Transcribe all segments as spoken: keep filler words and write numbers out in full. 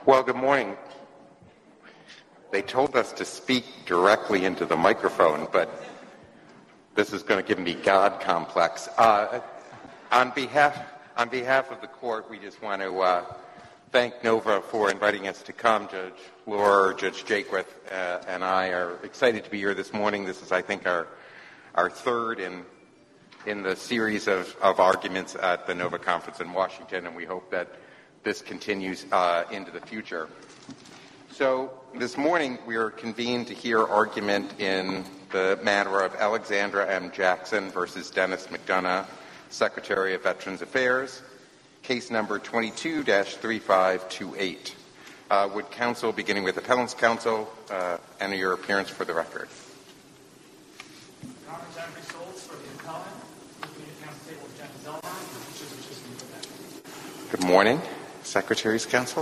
Well, good morning. They told us to speak directly into the microphone, but this is going to give me God complex. Uh, on behalf on behalf of the court, we just want to uh, thank Nova for inviting us to come. Judge Lohr, Judge Jaquith, uh, and I are excited to be here this morning. This is, I think, our our third in in the series of, of arguments at the Nova Conference in Washington, and we hope that this continues uh, into the future. So this morning we are convened to hear argument in the matter of Alexandra M. Jackson versus Dennis McDonough, Secretary of Veterans Affairs, case number twenty-two dash three five two eight. Uh, would counsel, beginning with appellant's counsel, uh, enter your appearance for the record? Congress Avery Stoltz for the appellant. With me at counsel table is Jen Zellner, which is which is Good morning, Secretary's counsel.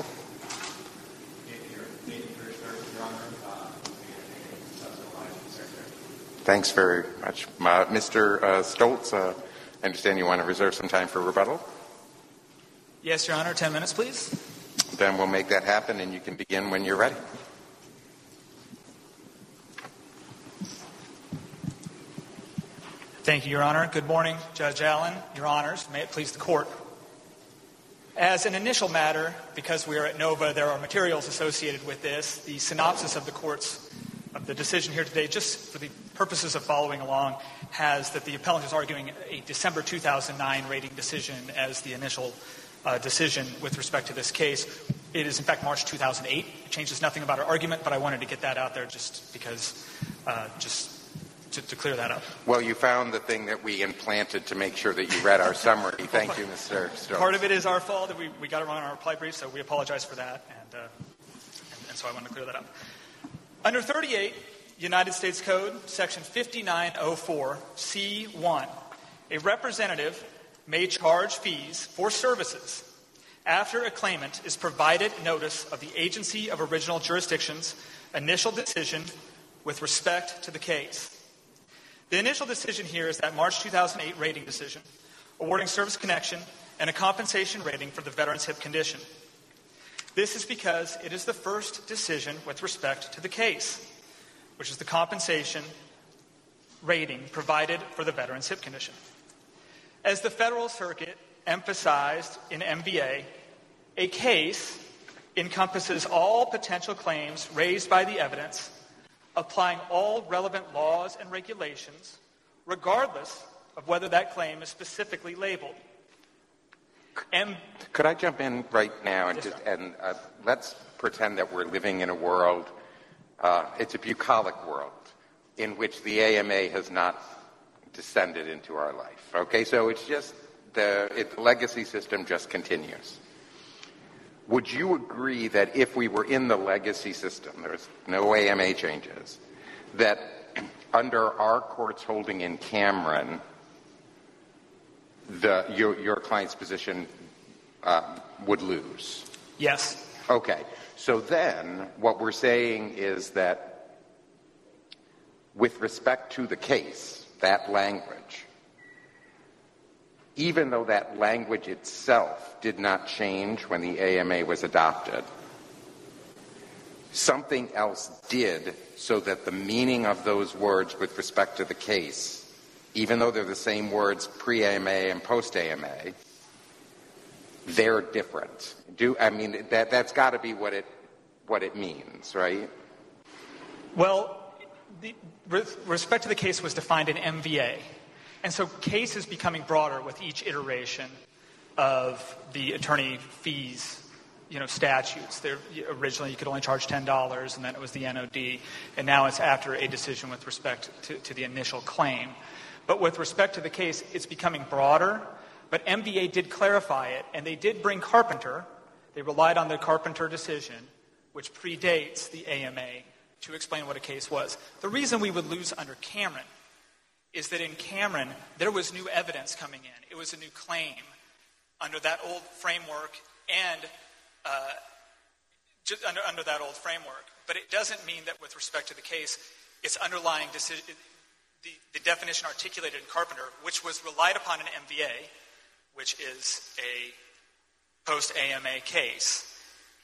Thanks very much. Uh, Mister Uh, Stoltz, uh, I understand you want to reserve some time for rebuttal? Yes, Your Honor. Ten minutes, please. Then we'll make that happen, and you can begin when you're ready. Thank you, Your Honor. Good morning, Judge Allen, Your Honors. May it please the Court. As an initial matter, because we are at Nova, there are materials associated with this. The synopsis of the Court's of the decision here today, just for the purposes of following along, has that the appellant is arguing a December two thousand nine rating decision as the initial uh, decision with respect to this case. It is, in fact, March two thousand eight. It changes nothing about our argument, but I wanted to get that out there just because, uh, just to, to clear that up. Well, you found the thing that we implanted to make sure that you read our summary. Thank you, Mister Stoltz. Part of it is our fault that we, we got it wrong in our reply brief, so we apologize for that, and, uh, and, and so I wanted to clear that up. Under thirty-eight United States Code, Section fifty-nine oh four C one, a representative may charge fees for services after a claimant is provided notice of the agency of original jurisdiction's initial decision with respect to the case. The initial decision here is that March two thousand eight rating decision, awarding service connection and a compensation rating for the veteran's hip condition. This is because it is the first decision with respect to the case, which is the compensation rating provided for the veteran's hip condition. As the Federal Circuit emphasized in M V A, a case encompasses all potential claims raised by the evidence, applying all relevant laws and regulations, regardless of whether that claim is specifically labeled. M- Could I jump in right now and yes, just and uh, let's pretend that we're living in a world, uh, it's a bucolic world, in which the A M A has not descended into our life. Okay, so it's just the, it, the legacy system just continues. Would you agree that if we were in the legacy system, there's no A M A changes, that under our court's holding in Cameron, the your, your client's position uh, would lose? Yes. Okay. So then what we're saying is that with respect to the case, that language, even though that language itself did not change when the A M A was adopted, something else did so that the meaning of those words with respect to the case, even though they're the same words pre-A M A and post-A M A, they're different. Do I mean that that's got to be what it what it means, right? Well, the, with respect to the case was defined in M V A. And so case is becoming broader with each iteration of the attorney fees, you know, statutes. There, originally you could only charge ten dollars, and then it was the N O D, and now it's after a decision with respect to, to the initial claim. But with respect to the case, it's becoming broader, but M V A did clarify it, and they did bring Carpenter. They relied on the Carpenter decision, which predates the A M A, to explain what a case was. The reason we would lose under Cameron is that in Cameron, there was new evidence coming in. It was a new claim under that old framework and uh, just under, under that old framework. But it doesn't mean that with respect to the case, its underlying decision, the, the definition articulated in Carpenter, which was relied upon in M V A, which is a post-A M A case,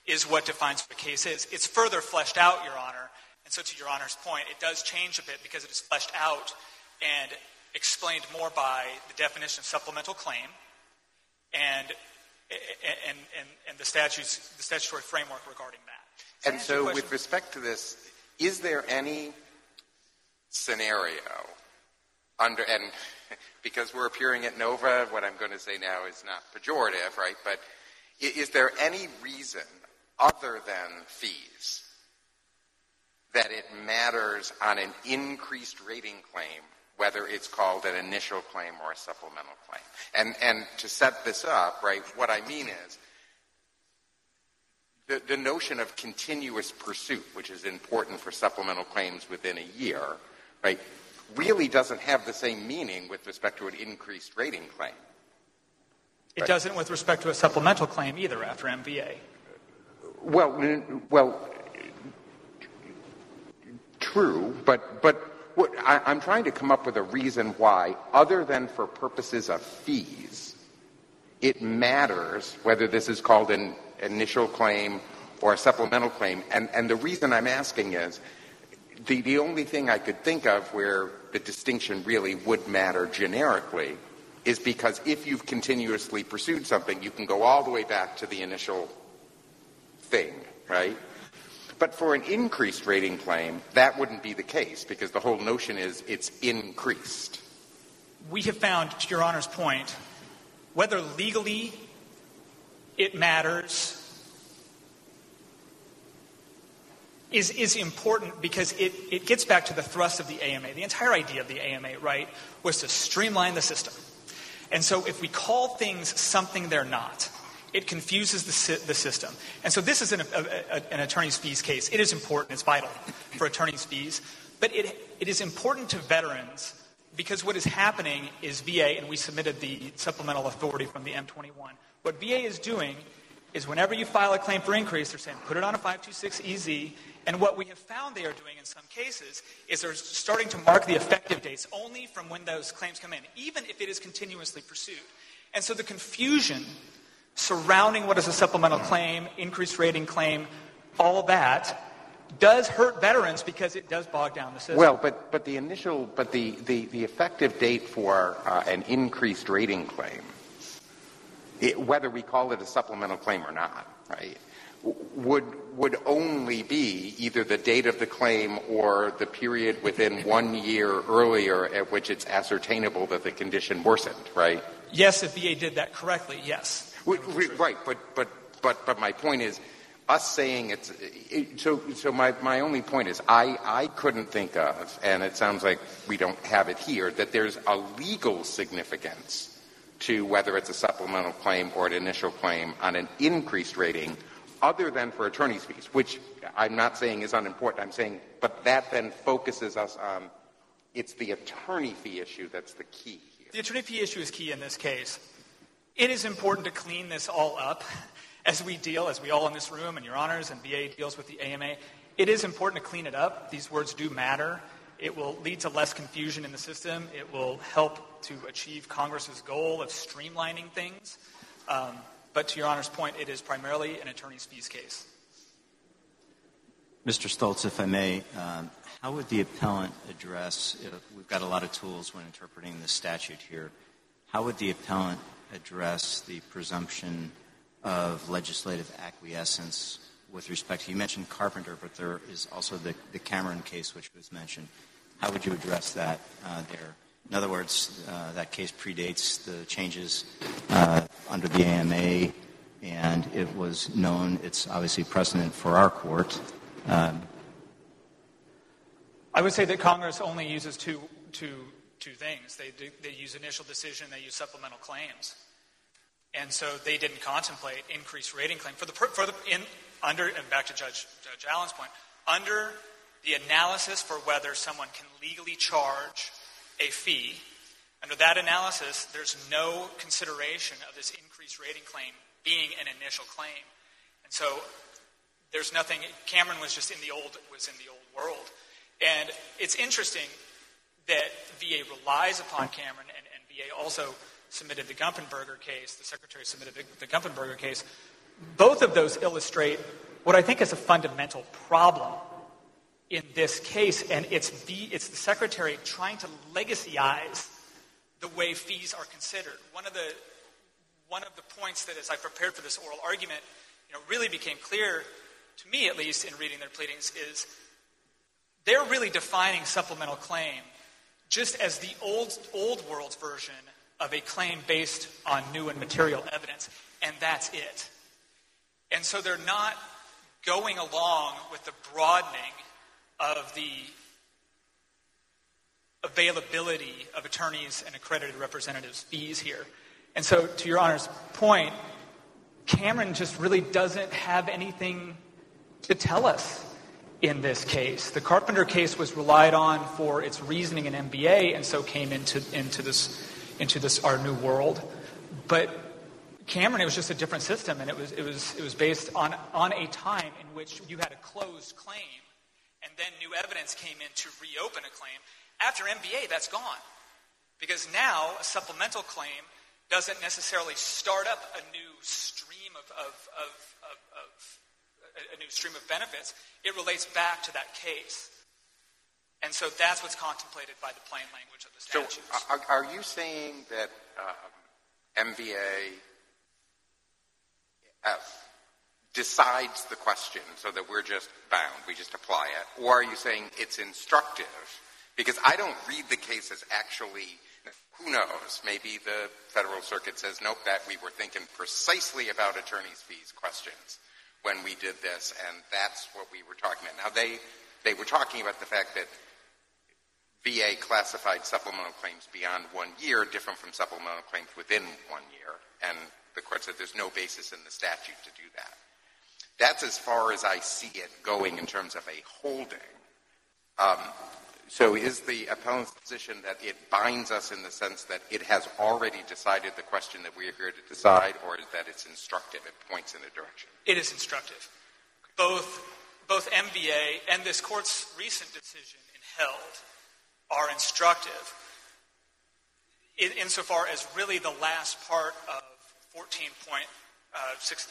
is what defines what a case is. It's further fleshed out, Your Honor. And so to Your Honor's point, it does change a bit because it is fleshed out and explained more by the definition of supplemental claim and and and, and the statutes the statutory framework regarding that. And so with respect to this, is there any scenario under, and because we're appearing at Nova, what I'm going to say now is not pejorative, right? But is there any reason other than fees that it matters on an increased rating claim whether it's called an initial claim or a supplemental claim? And and to set this up, right, what I mean is the, the notion of continuous pursuit, which is important for supplemental claims within a year, right, really doesn't have the same meaning with respect to an increased rating claim. It right? doesn't with respect to a supplemental claim either after M V A. Well, well, true, but but what, I, I'm trying to come up with a reason why, other than for purposes of fees, it matters whether this is called an initial claim or a supplemental claim. And, and the reason I'm asking is the, the only thing I could think of where the distinction really would matter generically is because if you've continuously pursued something, you can go all the way back to the initial thing, right? But for an increased rating claim, that wouldn't be the case because the whole notion is it's increased. We have found, to Your Honor's point, whether legally it matters is, is important because it, it gets back to the thrust of the A M A. The entire idea of the A M A, right, was to streamline the system. And so if we call things something they're not, it confuses the, si- the system. And so this is an, a, a, an attorney's fees case. It is important. It's vital for attorney's fees. But it, it is important to veterans because what is happening is V A, and we submitted the supplemental authority from the M twenty-one. What V A is doing is whenever you file a claim for increase, they're saying put it on a five two six E Z. And what we have found they are doing in some cases is they're starting to mark the effective dates only from when those claims come in, even if it is continuously pursued. And so the confusion surrounding what is a supplemental claim, increased rating claim, all that does hurt veterans because it does bog down the system. Well, but but the initial, but the, the, the effective date for uh, an increased rating claim, it, whether we call it a supplemental claim or not, right, would would only be either the date of the claim or the period within one year earlier at which it's ascertainable that the condition worsened, right? Yes, if V A did that correctly, yes. We, we, right, but but but but my point is, us saying it's it, so. So my my only point is, I I couldn't think of, and it sounds like we don't have it here, that there's a legal significance to whether it's a supplemental claim or an initial claim on an increased rating, other than for attorney's fees, which I'm not saying is unimportant. I'm saying, but that then focuses us on it's the attorney fee issue that's the key here. The attorney fee issue is key in this case. It is important to clean this all up as we deal, as we all in this room and Your Honors and V A deals with the A M A. It is important to clean it up. These words do matter. It will lead to less confusion in the system. It will help to achieve Congress's goal of streamlining things. Um, but to Your Honor's point, it is primarily an attorney's fees case. Mister Stoltz, if I may, um, how would the appellant address, uh, we've got a lot of tools when interpreting the statute here, how would the appellant address the presumption of legislative acquiescence with respect to, you mentioned Carpenter, but there is also the, the Cameron case which was mentioned. How would you address that uh, there? In other words, uh, that case predates the changes uh, under the A M A, and it was known, it's obviously precedent for our court. Um, I would say that Congress only uses two, two, two things. They, do, they use initial decision, they use supplemental claims. And so they didn't contemplate increased rating claim. For the, for the in, under, and back to Judge, Judge Allen's point, under the analysis for whether someone can legally charge a fee, under that analysis, there's no consideration of this increased rating claim being an initial claim. And so there's nothing, Cameron was just in the old, was in the old world. And it's interesting that V A relies upon Cameron, and, and V A also submitted the Gumpenberger case, the Secretary submitted the, the Gumpenberger case. Both of those illustrate what I think is a fundamental problem in this case, and it's the, it's the Secretary trying to legacyize the way fees are considered. One of the one of the points that, as I prepared for this oral argument, you know, really became clear to me, at least in reading their pleadings, is they're really defining supplemental claim just as the old old world's version of a claim based on new and material evidence, and that's it. And so they're not going along with the broadening of the availability of attorneys and accredited representatives' fees here. And so, to Your Honor's point, Cameron just really doesn't have anything to tell us in this case. The Carpenter case was relied on for its reasoning in M B A, and so came into into this into this our new world. But Cameron, it was just a different system, and it was it was it was based on on a time in which you had a closed claim, and then new evidence came in to reopen a claim. After M B A, that's gone, because now a supplemental claim doesn't necessarily start up a new stream of of of, of, of a new stream of benefits. It relates back to that case. And so that's what's contemplated by the plain language of the statutes. So are, are you saying that um, M V A uh, decides the question so that we're just bound, we just apply it? Or are you saying it's instructive? Because I don't read the case as actually, who knows, maybe the Federal Circuit says, nope, that we were thinking precisely about attorneys' fees questions when we did this, and that's what we were talking about. Now, they, they were talking about the fact that V A classified supplemental claims beyond one year different from supplemental claims within one year, and the court said there's no basis in the statute to do that. That's as far as I see it going in terms of a holding. Um, so is the appellant's position that it binds us in the sense that it has already decided the question that we are here to decide, or is that it's instructive, it points in a direction? It is instructive. Both, both M V A and this court's recent decision in Held are instructive in, insofar as really the last part of fourteen point six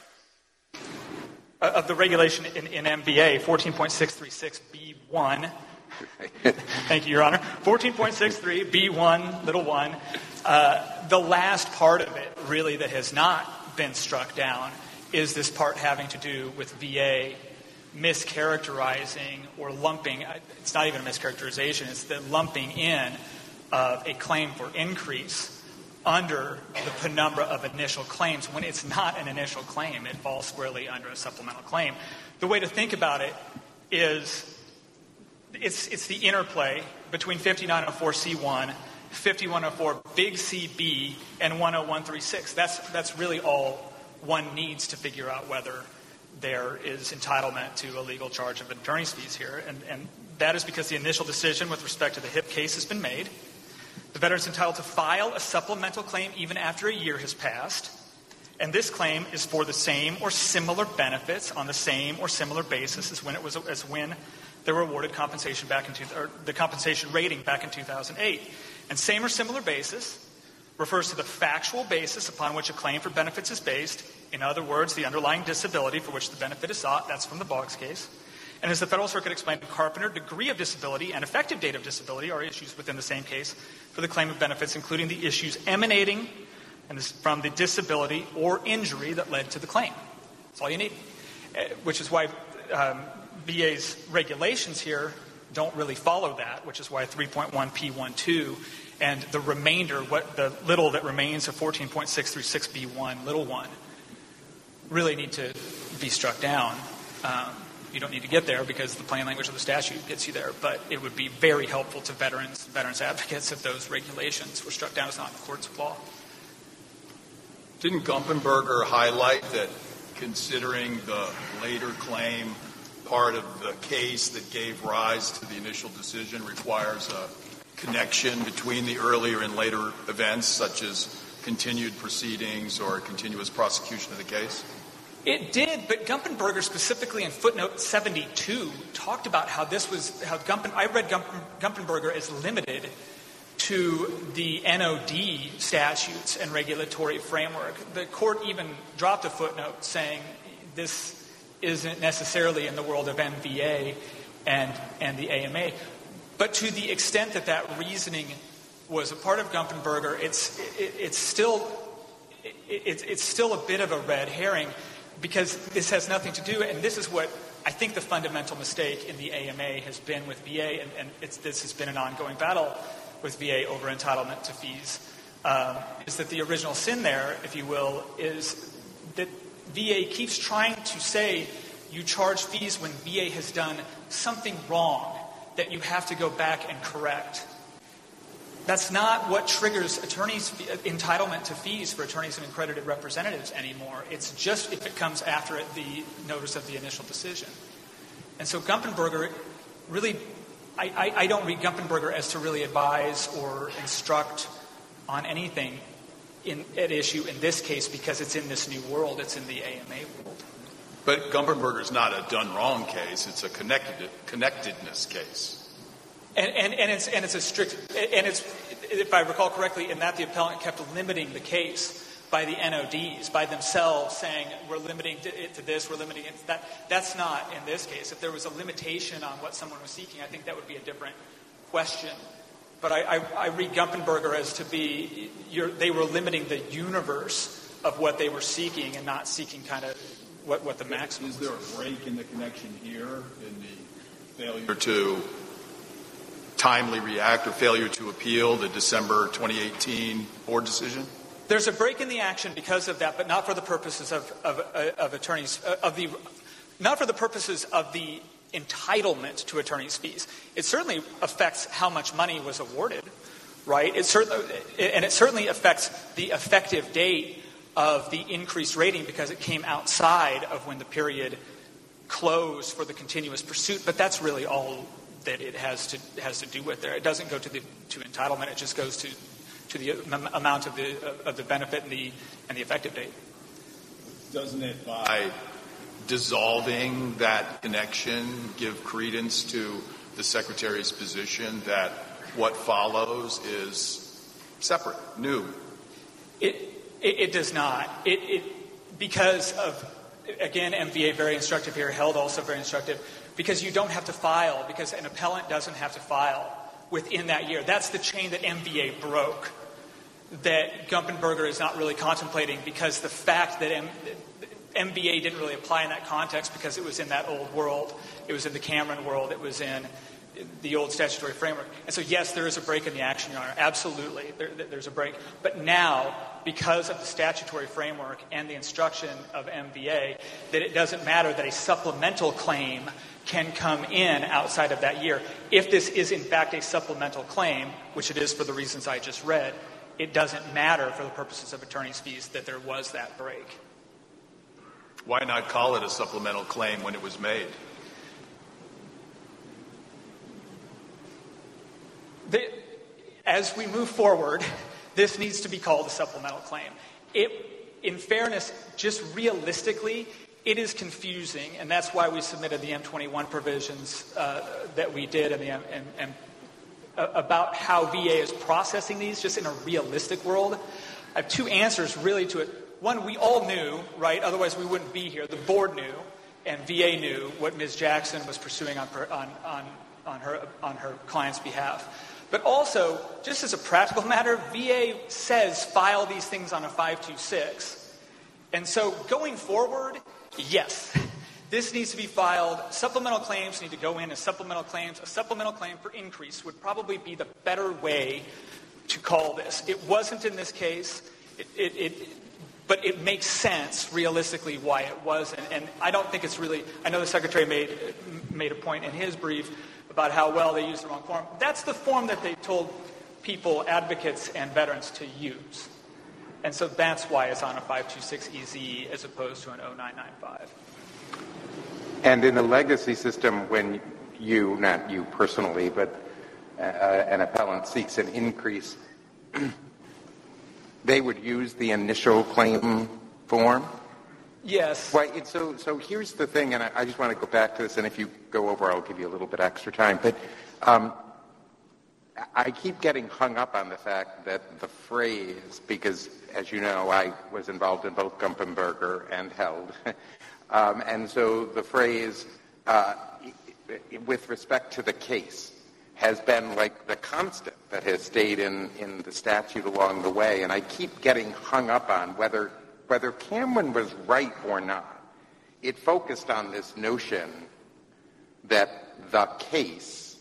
uh, of the regulation in, in M V A, fourteen point six three six B one. Thank you, Your Honor. fourteen point six three B one, little one. Uh, the last part of it, really, that has not been struck down is this part having to do with V A mischaracterizing or lumping. It's not even a mischaracterization. It's the lumping in of a claim for increase under the penumbra of initial claims when it's not an initial claim. It falls squarely under a supplemental claim. The way to think about it is it's, it's the interplay between fifty-nine oh four C one, fifty-one oh four big C B, and one oh one thirty-six. That's, that's really all one needs to figure out whether there is entitlement to a legal charge of attorney's fees here. And, and that is because the initial decision with respect to the H I P case has been made. The veteran is entitled to file a supplemental claim even after a year has passed. And this claim is for the same or similar benefits on the same or similar basis as when it was as when they were awarded compensation back in two, or the compensation rating back in two thousand eight. And same or similar basis refers to the factual basis upon which a claim for benefits is based. In other words, the underlying disability for which the benefit is sought. That's from the Boggs case. And as the Federal Circuit explained in Carpenter, degree of disability and effective date of disability are issues within the same case for the claim of benefits, including the issues emanating from the disability or injury that led to the claim. That's all you need. Which is why um, V A's regulations here don't really follow that, which is why three point one P twelve and the remainder, what the little that remains of fourteen point six three six B one, little one, really need to be struck down. Um, you don't need to get there because the plain language of the statute gets you there, but it would be very helpful to veterans, veterans advocates if those regulations were struck down as not in accordance with law. Didn't Gumpenberger highlight that considering the later claim part of the case that gave rise to the initial decision requires a connection between the earlier and later events, such as continued proceedings or continuous prosecution of the case? It did, but Gumpenberger specifically in footnote seventy-two talked about how this was, how Gumpen, I read Gumpen, Gumpenberger as limited to the N O D statutes and regulatory framework. The court even dropped a footnote saying this isn't necessarily in the world of M V A and, and the A M A. But to the extent that that reasoning was a part of Gumpenberger, it's, it, it's still it, it's, it's still a bit of a red herring, because this has nothing to do, and this is what I think the fundamental mistake in the A M A has been with V A, and, and it's, this has been an ongoing battle with V A over entitlement to fees, um, is that the original sin there, if you will, is that V A keeps trying to say you charge fees when V A has done something wrong that you have to go back and correct. That's not what triggers attorneys' entitlement to fees for attorneys and accredited representatives anymore. It's just if it comes after it, the notice of the initial decision. And so Gumpenberger really, I, I, I don't read Gumpenberger as to really advise or instruct on anything in, at issue in this case, because it's in this new world. It's in the A M A world. But Gumpenberger is not a done wrong case. It's a connected, connectedness case. And, and, and it's and it's a strict and it's, if I recall correctly, in that the appellant kept limiting the case by the N O Ds, by themselves saying we're limiting it to this, we're limiting it to that. That's not in this case. If there was a limitation on what someone was seeking, I think that would be a different question. But I, I, I read Gumpenberger as to be you're, they were limiting the universe of what they were seeking and not seeking kind of what, what the maximum is. was. Is there a break in the connection here in the failure to timely react or failure to appeal the December twenty eighteen board decision? There's a break in the action because of that, but not for the purposes of, of, of attorneys, of the, not for the purposes of the entitlement to attorneys' fees. It certainly affects how much money was awarded, right? It certainly, and it certainly affects the effective date of the increased rating because it came outside of when the period closed for the continuous pursuit. But that's really all that it has to has to do with there. It doesn't go to the to entitlement. It just goes to to the amount of the of the benefit and the and the effective date. Doesn't it, by dissolving that connection, give credence to the Secretary's position that what follows is separate, new? It it, it does not. It it because of, again, M V A very instructive here, held also very instructive. Because you don't have to file, because an appellant doesn't have to file within that year. That's the chain that M V A broke, that Gumpenberger is not really contemplating, because the fact that M- M V A didn't really apply in that context because it was in that old world. It was in the Cameron world. It was in the old statutory framework. And so, yes, there is a break in the action, Your Honor. Absolutely, there, there's a break. But now, because of the statutory framework and the instruction of M V A, that it doesn't matter that a supplemental claim can come in outside of that year. If this is, in fact, a supplemental claim, which it is for the reasons I just read, it doesn't matter for the purposes of attorney's fees that there was that break. Why not call it a supplemental claim when it was made? The, as we move forward, this needs to be called a supplemental claim. It, in fairness, just realistically, it is confusing, and that's why we submitted the M twenty-one provisions uh, that we did and, the, and, and uh, about how V A is processing these just in a realistic world. I have two answers really to it. One, we all knew, right? Otherwise we wouldn't be here. The board knew, and V A knew what Miz Jackson was pursuing on, on, on, on, her, on her client's behalf. But also, just as a practical matter, V A says file these things on a five two six. And so going forward, yes, this needs to be filed. Supplemental claims need to go in as supplemental claims. A supplemental claim for increase would probably be the better way to call this. It wasn't in this case, it, it, it, but it makes sense realistically why it wasn't. And I don't think it's really, I know the Secretary made, made a point in his brief about how well they used the wrong form. That's the form that they told people, advocates, and veterans to use. And so that's why it's on a five two six E Z as opposed to an oh nine nine five. And in the legacy system, when you, not you personally, but uh, an appellant seeks an increase, they would use the initial claim form? Yes. Well, it, so, so here's the thing, and I, I just want to go back to this, and if you go over, I'll give you a little bit extra time. But um, I keep getting hung up on the fact that the phrase, because, as you know, I was involved in both Gumpenberger and Held, Um, and so the phrase, uh, with respect to the case, has been like the constant that has stayed in, in the statute along the way. And I keep getting hung up on whether, whether Cameron was right or not. It focused on this notion that the case,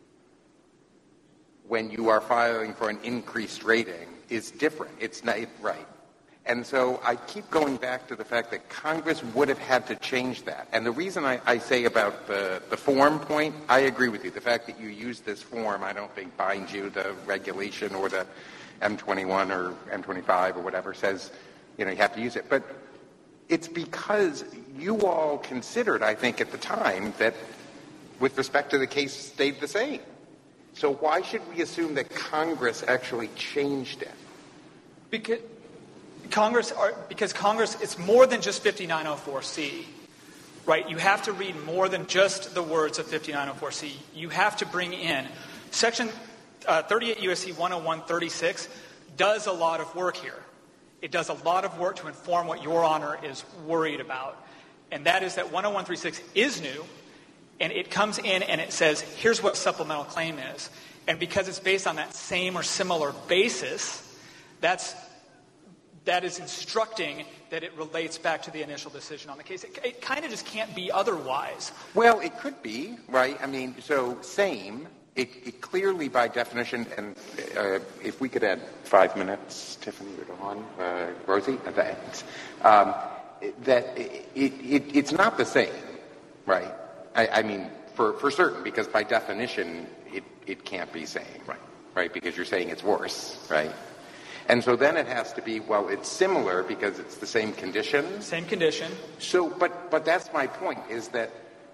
when you are filing for an increased rating, is different. It's not right. And so I keep going back to the fact that Congress would have had to change that. And the reason I, I say about the, the form point, I agree with you. The fact that you use this form, I don't think binds you. The regulation or the M twenty-one or M twenty-five or whatever says, you know, you have to use it. But it's because you all considered, I think, at the time that with respect to the case stayed the same. So why should we assume that Congress actually changed it? Because Congress, are, because Congress, it's more than just fifty-nine oh four C, right? You have to read more than just the words of fifty-nine oh four C. You have to bring in Section uh, thirty-eight U S C one oh one thirty-six does a lot of work here. It does a lot of work to inform what Your Honor is worried about, and that is that one oh one thirty-six is new, and it comes in and it says, here's what supplemental claim is. And because it's based on that same or similar basis, that's that is instructing that it relates back to the initial decision on the case. It, it kind of just can't be otherwise. Well, it could be, right? I mean, so same, it, it clearly by definition, and uh, if we could add five minutes, Tiffany or Dawn, uh, Rosie, thanks, um, that it, it, it's not the same, right? I, I mean, for, for certain, because by definition, it, it can't be same, right? Right, because you're saying it's worse, right? And so then it has to be, well, it's similar because it's the same condition. Same condition. So, but but that's my point, is that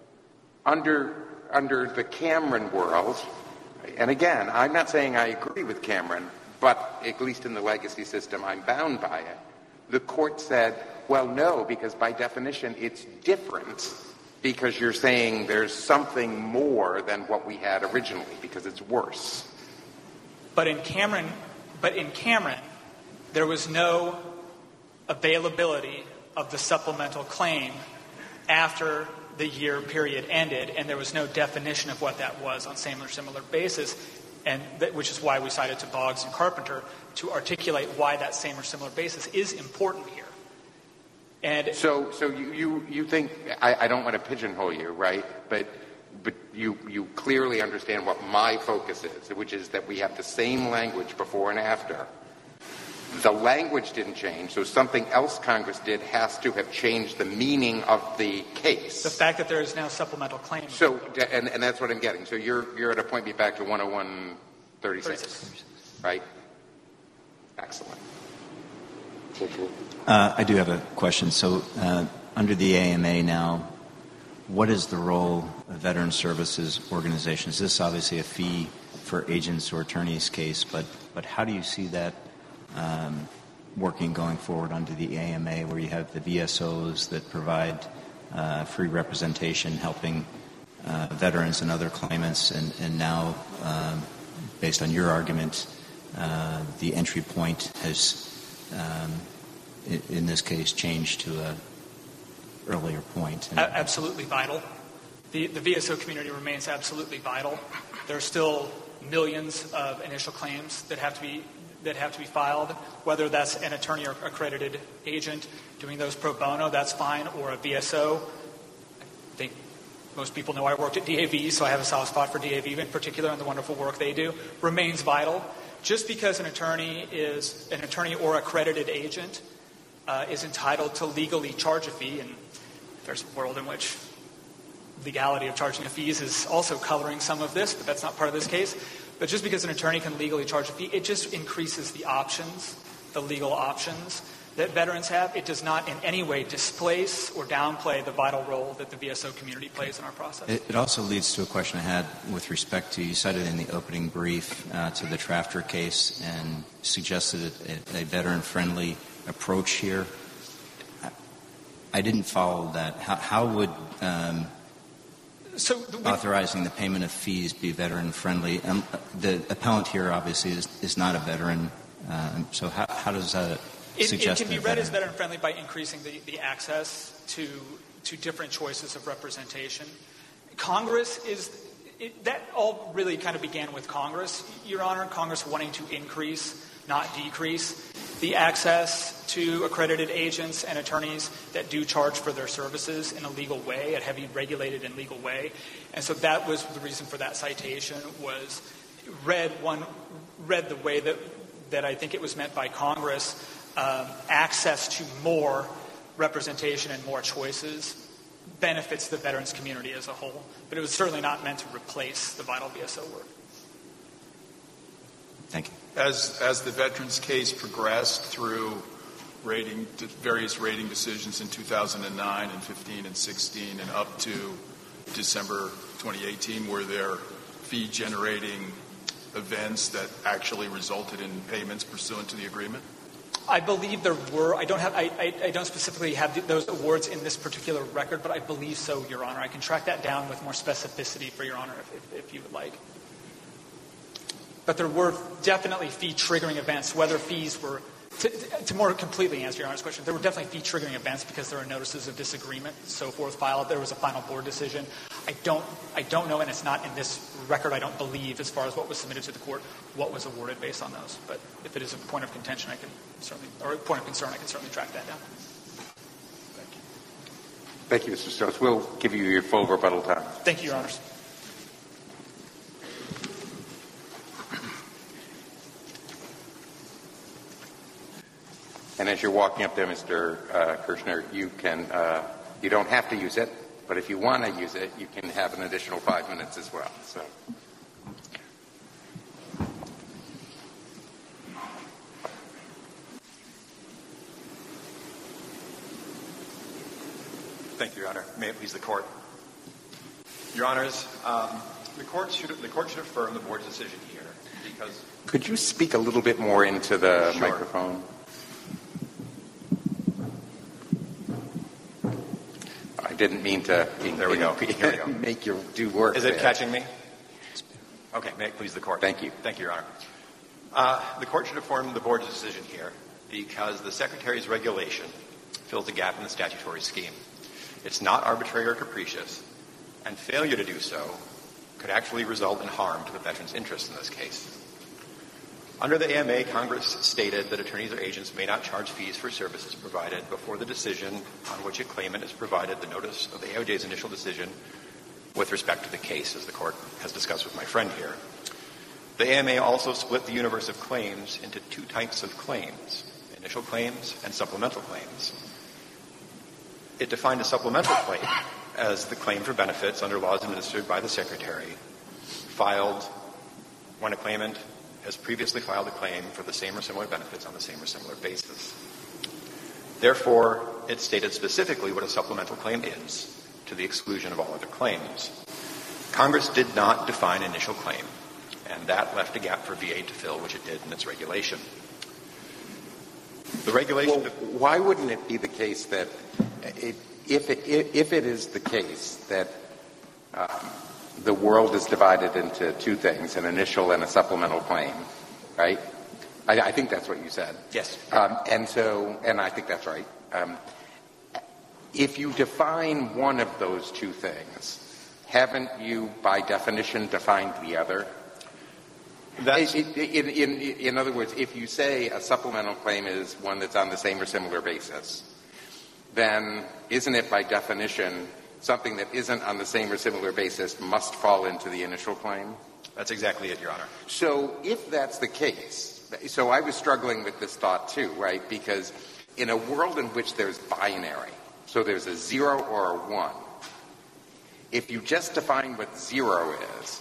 under under the Cameron world, and again, I'm not saying I agree with Cameron, but at least in the legacy system, I'm bound by it. The court said, well, no, because by definition, it's different because you're saying there's something more than what we had originally because it's worse. But in Cameron... But in Cameron, there was no availability of the supplemental claim after the year period ended, and there was no definition of what that was on same or similar basis, and that, which is why we cited to Boggs and Carpenter to articulate why that same or similar basis is important here. And so, so you you, you think I, I don't want to pigeonhole you, right? But. But you, you clearly understand what my focus is, which is that we have the same language before and after. The language didn't change, so something else Congress did has to have changed the meaning of the case. The fact that there is now supplemental claim. So, and, and that's what I'm getting. So you're you're at a point me back to one oh one thirty-six, right? Excellent. Uh, I do have a question. So uh, under the A M A now, what is the role of veteran services organizations? This is obviously a fee for agents or attorneys case, but, but how do you see that um, working going forward under the A M A, where you have the V S Os that provide uh, free representation, helping uh, veterans and other claimants, and, and now, um, based on your argument, uh, the entry point has, um, in, in this case, changed to a earlier point. And absolutely vital. The, the V S O community remains absolutely vital. There are still millions of initial claims that have to be that have to be filed, whether that's an attorney or accredited agent doing those pro bono, that's fine, or a V S O. I think most people know I worked at D A V, so I have a soft spot for D A V in particular and the wonderful work they do. Remains vital. Just because an attorney is an attorney or accredited agent uh, is entitled to legally charge a fee, and there's a world in which legality of charging a fees is also coloring some of this, but that's not part of this case. But just because an attorney can legally charge a fee, it just increases the options, the legal options that veterans have. It does not in any way displace or downplay the vital role that the V S O community plays in our process. It, it also leads to a question I had with respect to, you cited in the opening brief uh, to the Trafter case and suggested a, a veteran-friendly approach here. I didn't follow that. How, how would um, so the, authorizing the payment of fees be veteran-friendly? Um, the appellant here obviously is, is not a veteran, um, so how, how does that it, suggest it can be a read veteran? as veteran-friendly by increasing the, the access to to different choices of representation. Congress is, it, that all really kind of began with Congress, Your Honor, Congress wanting to increase, not decrease, the access to accredited agents and attorneys that do charge for their services in a legal way, a heavy regulated and legal way. And so that was the reason for that citation, was read one read the way that that I think it was meant by Congress, um, access to more representation and more choices benefits the veterans community as a whole. But it was certainly not meant to replace the Vital V S O work. Thank you. As as the veterans case progressed through rating various rating decisions in two thousand nine and fifteen and sixteen and up to December twenty eighteen, were there fee-generating events that actually resulted in payments pursuant to the agreement? I believe there were. I don't have. I, I, I don't specifically have th- those awards in this particular record, but I believe so, Your Honor. I can track that down with more specificity for Your Honor, if, if, if you would like. But there were definitely fee-triggering events, whether fees were, to, to more completely answer Your Honor's question, there were definitely fee-triggering events because there were notices of disagreement, so forth, filed. There was a final board decision. I don't, I don't know, and it's not in this record, I don't believe, as far as what was submitted to the court, what was awarded based on those. But if it is a point of contention, I can certainly, or a point of concern, I can certainly track that down. Thank you. Thank you, Mister Stokes. We'll give you your full rebuttal time. Thank you, Your Honors. And as you're walking up there, Mister Uh, Kirshner, you can, uh, you don't have to use it, but if you want to use it, you can have an additional five minutes as well. So. Thank you, Your Honor. May it please the Court. Your Honors, um, the Court should the Court should affirm the Board's decision here because. Could you speak a little bit more into the Sure. microphone? I didn't mean to There we go. Here we go. make you do work. Is it there. catching me? Okay, may it please the Court. Thank you. Thank you, Your Honor. Uh, the Court should affirm the Board's decision here because the Secretary's regulation fills a gap in the statutory scheme. It's not arbitrary or capricious, and failure to do so could actually result in harm to the veteran's interest in this case. Under the A M A, Congress stated that attorneys or agents may not charge fees for services provided before the decision on which a claimant is provided the notice of the A O J's initial decision with respect to the case, as the Court has discussed with my friend here. The A M A also split the universe of claims into two types of claims, initial claims and supplemental claims. It defined a supplemental claim as the claim for benefits under laws administered by the Secretary, filed when a claimant has previously filed a claim for the same or similar benefits on the same or similar basis. Therefore, it stated specifically what a supplemental claim is, to the exclusion of all other claims. Congress did not define initial claim, and that left a gap for V A to fill, which it did in its regulation. The regulation... Well, why wouldn't it be the case that it, if, it, if it is the case that um, the world is divided into two things, an initial and a supplemental claim, right? I, I think that's what you said. Yes. Um, and so, and I think that's right. Um, if you define one of those two things, haven't you, by definition, defined the other? That's... In, in, in, in other words, if you say a supplemental claim is one that's on the same or similar basis, then isn't it by definition something that isn't on the same or similar basis must fall into the initial claim? That's exactly it, Your Honor. So if that's the case, so I was struggling with this thought too, right? Because in a world in which there's binary, so there's a zero or a one, if you just define what zero is,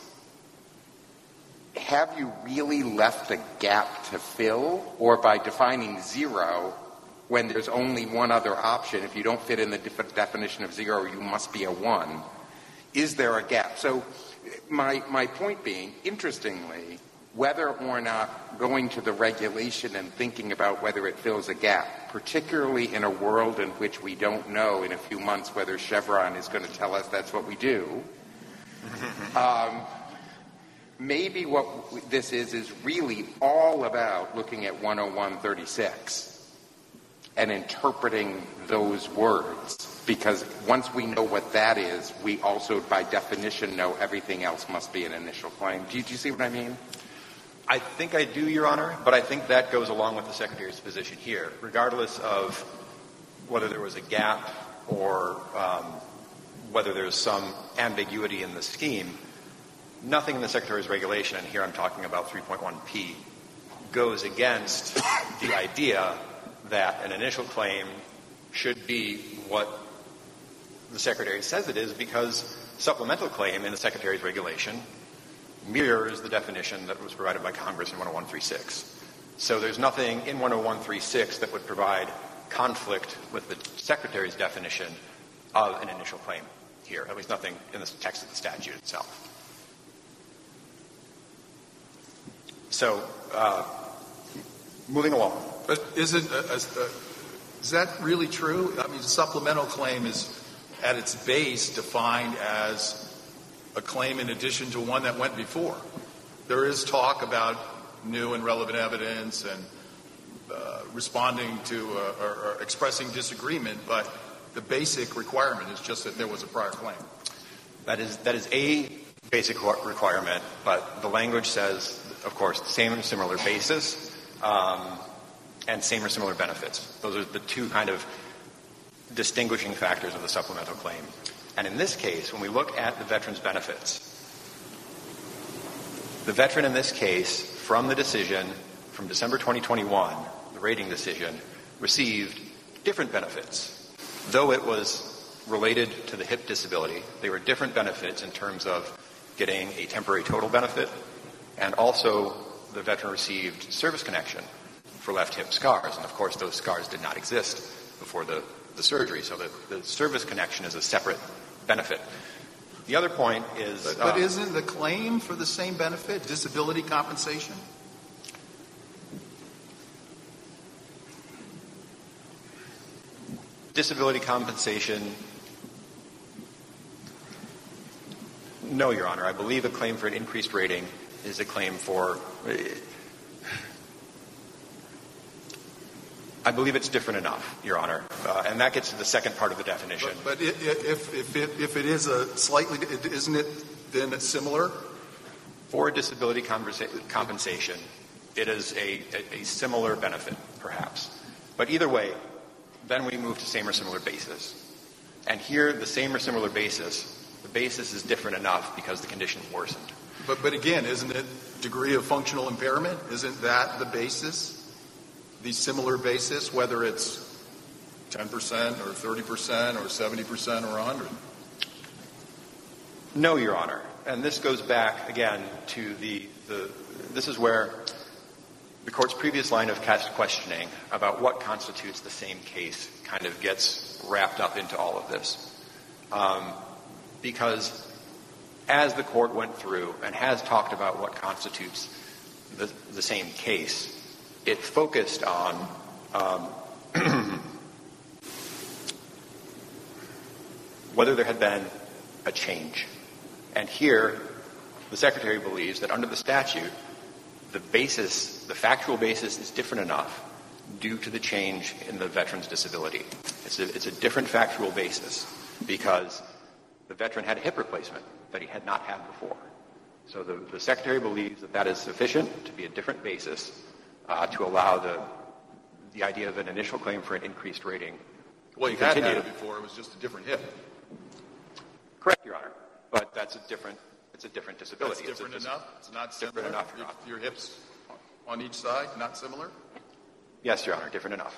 have you really left a gap to fill? Or by defining zero, when there's only one other option, if you don't fit in the def- definition of zero, you must be a one, is there a gap? So my, my point being, interestingly, whether or not going to the regulation and thinking about whether it fills a gap, particularly in a world in which we don't know in a few months whether Chevron is going to tell us that's what we do, um, maybe what this is is really all about looking at one oh one thirty-six and interpreting those words Because once we know what that is, we also, by definition, know everything else must be an initial claim. Do you, do you see what I mean? I think I do, Your Honor, but I think that goes along with the Secretary's position here. Regardless of whether there was a gap or um, whether there's some ambiguity in the scheme, nothing in the Secretary's regulation, and here I'm talking about three point one P, goes against the idea that an initial claim should be what the Secretary says it is, because supplemental claim in the Secretary's regulation mirrors the definition that was provided by Congress in one oh one thirty-six. So there's nothing in one oh one thirty-six that would provide conflict with the Secretary's definition of an initial claim here, at least nothing in the text of the statute itself. So, uh, moving along. But isn't uh, uh, is that really true? I mean, a supplemental claim is at its base defined as a claim in addition to one that went before. There is talk about new and relevant evidence and uh, responding to uh, or, or expressing disagreement, but the basic requirement is just that there was a prior claim. That is that is a basic requirement, but the language says, of course, same and similar basis um, and same or similar benefits. Those are the two kind of distinguishing factors of the supplemental claim. And in this case, when we look at the veteran's benefits, the veteran in this case, from the decision from December twenty twenty-one, the rating decision, received different benefits. Though it was related to the hip disability, they were different benefits in terms of getting a temporary total benefit, and also the veteran received service connection for left hip scars. And of course, those scars did not exist before the, the surgery, so the, the service connection is a separate benefit. The other point is... But, but um, isn't the claim for the same benefit disability compensation? Disability compensation... No, Your Honor. I believe a claim for an increased rating is a claim for... I believe it's different enough, Your Honor. Uh, and that gets to the second part of the definition. But, but it, if, if, it, if it is a slightly... Isn't it then similar? For disability conversa- compensation, it is a, a, a similar benefit, perhaps. But either way, then we move to same or similar basis. And here, the same or similar basis, the basis is different enough because the condition worsened. But, but again, isn't it degree of functional impairment? Isn't that the basis? The similar basis, whether it's ten percent or thirty percent or seventy percent or one hundred? No, Your Honor. And this goes back, again, to the, the this is where the Court's previous line of questioning about what constitutes the same case kind of gets wrapped up into all of this. Um, because as the Court went through and has talked about what constitutes the, the same case, it focused on um, whether there had been a change. And here, the Secretary believes that under the statute, the basis, the factual basis is different enough due to the change in the veteran's disability. It's a, it's a different factual basis because the veteran had a hip replacement that he had not had before. So the, the Secretary believes that that is sufficient to be a different basis uh, to allow the the idea of an initial claim for an increased rating. Well, you had had it before. It was just a different hip. Correct, Your Honor. But that's a different, it's a different disability. That's different it's a, enough? It's not similar? Different enough, Your your, Honor. your hips on each side, not similar? Yes, Your Honor, different enough.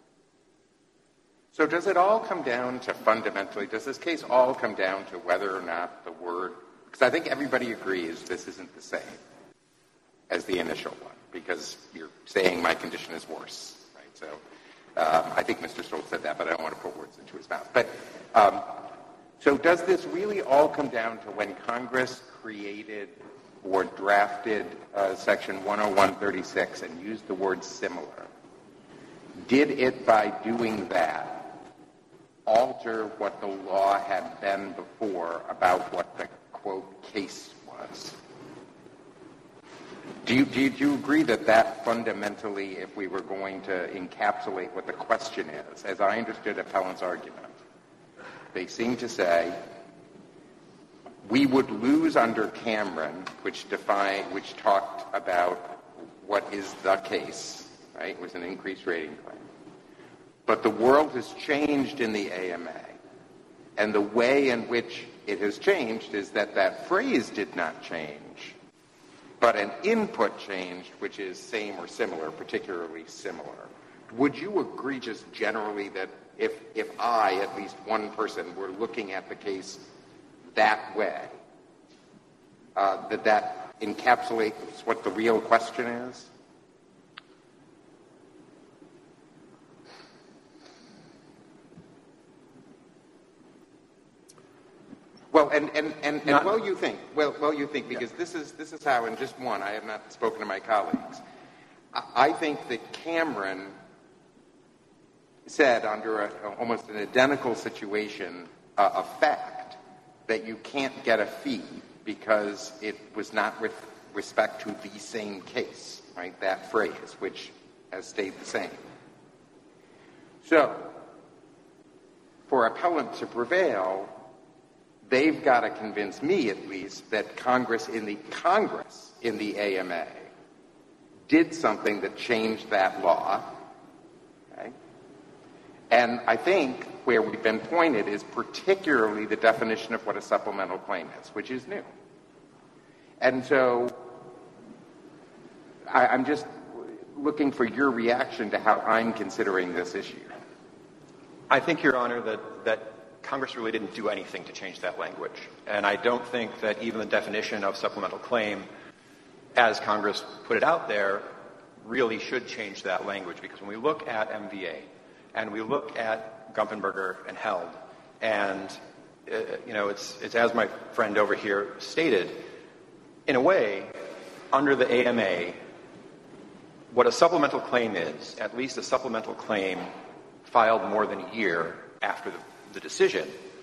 So does it all come down to fundamentally, does this case all come down to whether or not the word, because I think everybody agrees this isn't the same as the initial one, because you're saying my condition is worse, right? So um, I think Mister Stoltz said that, but I don't want to put words into his mouth. But um, so does this really all come down to when Congress created or drafted uh, Section one oh one thirty-six and used the word similar? Did it, by doing that, alter what the law had been before about what the, quote, case was? Do you, do you, do you agree that that fundamentally, if we were going to encapsulate what the question is, as I understood Appellant's argument, they seem to say we would lose under Cameron, which defined, which talked about what is the case, right? It was an increased rating claim. But the world has changed in the A M A. And the way in which it has changed is that that phrase did not change, but an input changed, which is same or similar, particularly similar. Would you agree just generally that if, if I, at least one person, were looking at the case that way, uh, that that encapsulates what the real question is? Well, and, and, and, and well, you think, well, well, you think, because yeah. this is this is how, in just one, I have not spoken to my colleagues. I, I think that Cameron said, under a, almost an identical situation, uh, a fact that you can't get a fee because it was not with respect to the same case, right? That phrase, which has stayed the same. So, for appellant to prevail, they've got to convince me, at least, that Congress in the Congress in the A M A did something that changed that law. Okay? And I think where we've been pointed is particularly the definition of what a supplemental claim is, which is new. And so I, I'm just looking for your reaction to how I'm considering this issue. I think, Your Honor, that, that Congress really didn't do anything to change that language. And I don't think that even the definition of supplemental claim, as Congress put it out there, really should change that language. Because when we look at M V A and we look at Gumpenberger and Held, and, uh, you know, it's, it's as my friend over here stated, in a way, under the A M A, what a supplemental claim is, at least a supplemental claim filed more than a year after the the decision,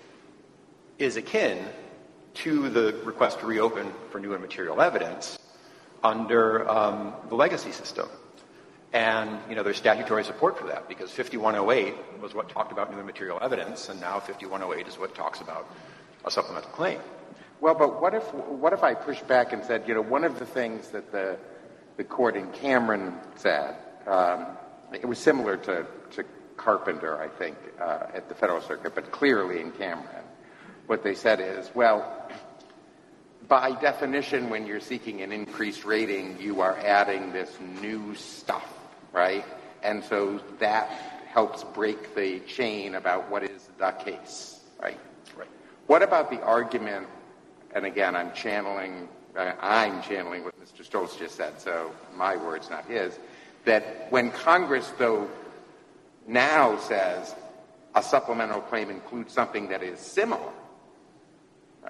is akin to the request to reopen for new and material evidence under um, the legacy system. And, you know, there's statutory support for that, because fifty-one oh eight was what talked about new and material evidence, and now fifty-one oh eight is what talks about a supplemental claim. Well, but what if what if I push back and said, you know, one of the things that the the court in Cameron said, um, it was similar to, to Carpenter, I think, uh, at the Federal Circuit, but clearly in Cameron. What they said is, well, by definition, when you're seeking an increased rating, you are adding this new stuff, right? And so that helps break the chain about what is the case, right? Right. What about the argument, and again, I'm channeling, uh, I'm channeling what Mister Stoltz just said, so my words, not his, that when Congress, though, now says a supplemental claim includes something that is similar, right?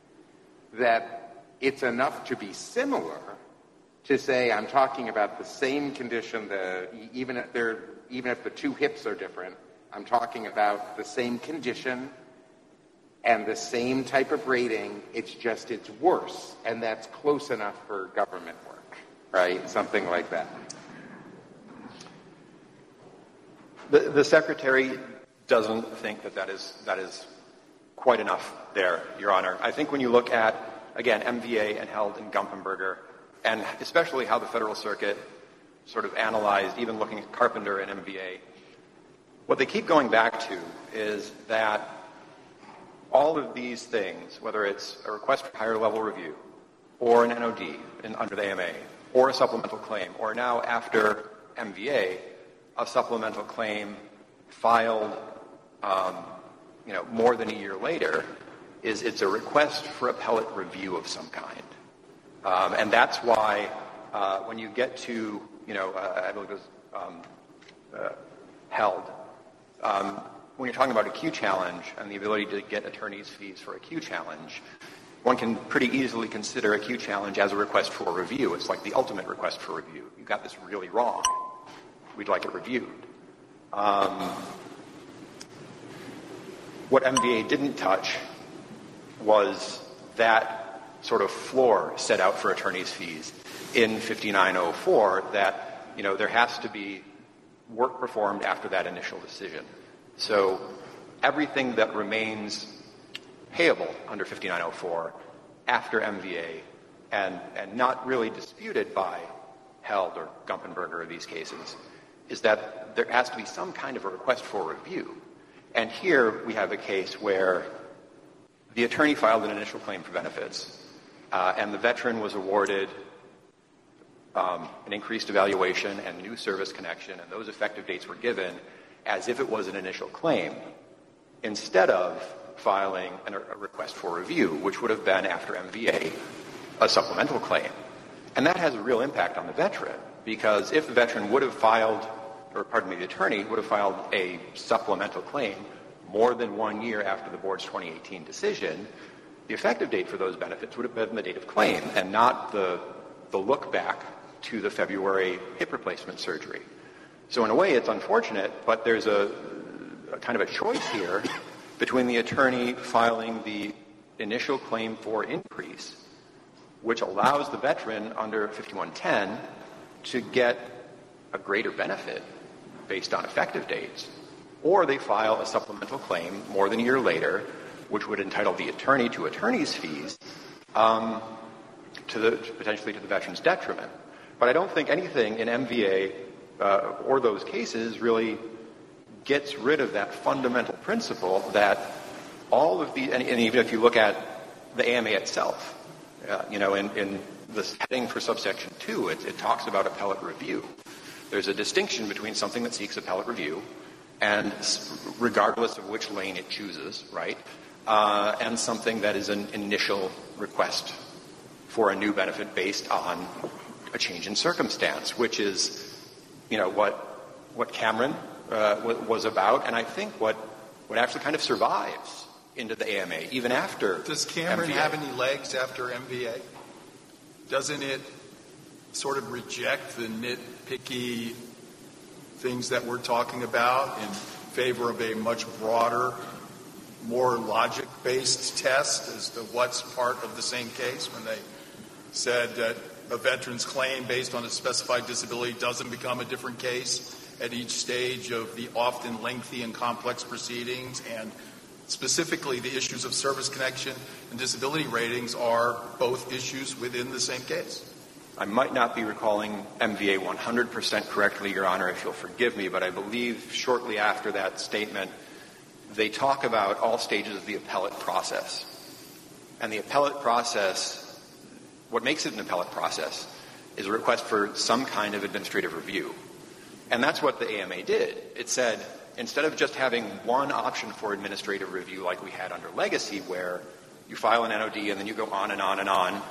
That it's enough to be similar to say I'm talking about the same condition, the, even if they're, even if the two hips are different, I'm talking about the same condition and the same type of rating, it's just it's worse, and that's close enough for government work, right? Something like that. The, the Secretary doesn't think that that is, that is quite enough there, Your Honor. I think when you look at, again, M V A and Held and Gumpenberger, and especially how the Federal Circuit sort of analyzed, even looking at Carpenter and M V A, what they keep going back to is that all of these things, whether it's a request for higher level review, or an N O D in, under the A M A, or a supplemental claim, or now after M V A, a supplemental claim filed, um, you know, more than a year later, is it's a request for appellate review of some kind. Um, and that's why uh, when you get to, you know, uh, I believe it was um, uh, Held, um, when you're talking about a Q challenge and the ability to get attorney's fees for a Q challenge, one can pretty easily consider a Q challenge as a request for review. It's like the ultimate request for review. You got this really wrong. We'd like it reviewed. Um, what M V A didn't touch was that sort of floor set out for attorney's fees in fifty-nine oh four, that, you know, there has to be work performed after that initial decision. So everything that remains payable under fifty-nine oh four after M V A and, and not really disputed by Held or Gumpenberger or these cases is that there has to be some kind of a request for review. And here we have a case where the attorney filed an initial claim for benefits, uh, and the veteran was awarded um, an increased evaluation and new service connection, and those effective dates were given as if it was an initial claim, instead of filing an, a request for review, which would have been, after M V A, a supplemental claim. And that has a real impact on the veteran, because if the veteran would have filed, or pardon me, the attorney would have filed a supplemental claim more than one year after the board's twenty eighteen decision, the effective date for those benefits would have been the date of claim and not the, the look back to the February hip replacement surgery. So in a way, it's unfortunate, but there's a, a kind of a choice here between the attorney filing the initial claim for increase, which allows the veteran under fifty-one ten to get a greater benefit based on effective dates, or they file a supplemental claim more than a year later, which would entitle the attorney to attorney's fees, um, to the, potentially to the veteran's detriment. But I don't think anything in M V A uh, or those cases really gets rid of that fundamental principle that all of the, and, and even if you look at the A M A itself, uh, you know, in, in the heading for subsection two, it, it talks about appellate review. There's a distinction between something that seeks appellate review, and regardless of which lane it chooses, right, uh, and something that is an initial request for a new benefit based on a change in circumstance, which is, you know, what what Cameron uh, w- was about, and I think what what actually kind of survives into the A M A even after. Does Cameron M V A. have any legs after M V A? Doesn't it sort of reject the nitpicky things that we're talking about in favor of a much broader, more logic-based test as to what's part of the same case, when they said that a veteran's claim based on a specified disability doesn't become a different case at each stage of the often lengthy and complex proceedings, and specifically the issues of service connection and disability ratings are both issues within the same case? I might not be recalling M V A one hundred percent correctly, Your Honor, if you'll forgive me, but I believe shortly after that statement, they talk about all stages of the appellate process. And the appellate process, what makes it an appellate process, is a request for some kind of administrative review. And that's what the A M A did. It said, instead of just having one option for administrative review like we had under Legacy, where you file an N O D and then you go on and on and on,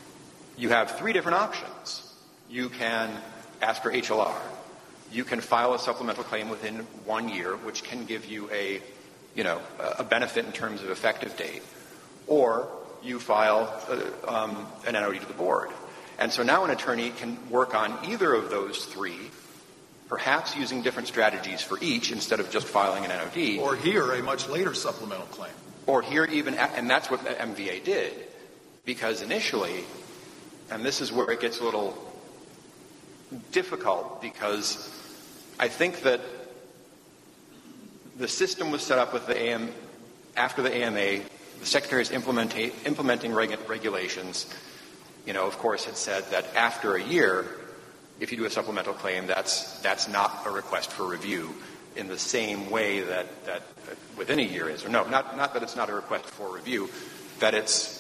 you have three different options. You can ask for H L R. You can file a supplemental claim within one year, which can give you a, you know, a benefit in terms of effective date. Or you file uh, um, an N O D to the board. And so now an attorney can work on either of those three, perhaps using different strategies for each instead of just filing an N O D. Or here, a much later supplemental claim. Or here even, and that's what M V A did, because initially, and this is where it gets a little difficult, because I think that the system was set up with the A M, after the A M A, the Secretary is implementing, implementing reg- regulations. You know, of course, it said that after a year, if you do a supplemental claim, that's that's not a request for review in the same way that, that within a year is. Or no, not, not that it's not a request for review, that it's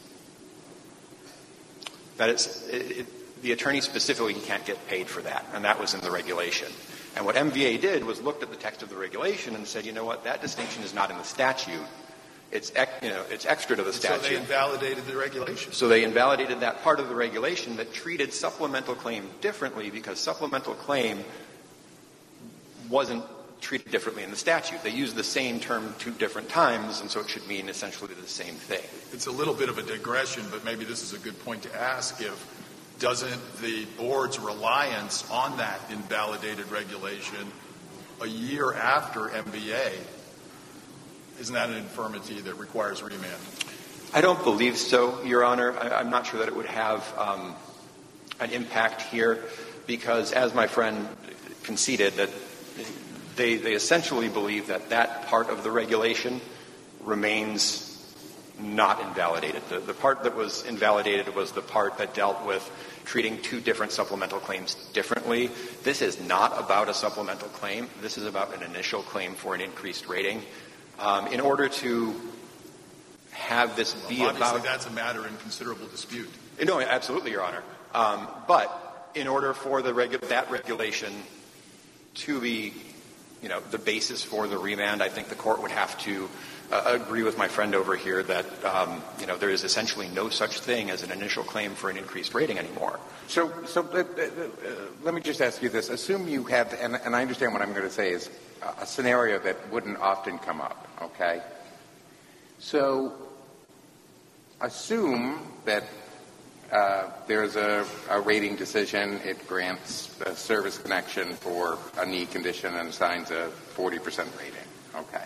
that it's it, it, the attorney specifically can't get paid for that, and that was in the regulation. And what M V A did was looked at the text of the regulation and said, you know what, that distinction is not in the statute. It's, you know, it's extra to the statute. So they invalidated the regulation. So they invalidated that part of the regulation that treated supplemental claim differently, because supplemental claim wasn't treated differently in the statute. They used the same term two different times, and so it should mean essentially the same thing. It's a little bit of a digression, but maybe this is a good point to ask if doesn't the board's reliance on that invalidated regulation a year after M V A, isn't that an infirmity that requires remand? I don't believe so, Your Honor. I, I'm not sure that it would have um, an impact here, because as my friend conceded, that They, they essentially believe that that part of the regulation remains not invalidated. The, the part that was invalidated was the part that dealt with treating two different supplemental claims differently. This is not about a supplemental claim. This is about an initial claim for an increased rating. Um, in order to have this be well, about... Obviously, that's a matter in considerable dispute. No, absolutely, Your Honor. Um, but in order for the regu- that regulation to be, you know, the basis for the remand, I think the court would have to uh, agree with my friend over here that, um, you know, there is essentially no such thing as an initial claim for an increased rating anymore. So, so uh, uh, let me just ask you this. Assume you have, and, and I understand what I'm going to say is a scenario that wouldn't often come up, okay? So assume that uh, there's a, a rating decision. It grants a service connection for a knee condition and assigns a forty percent rating, okay?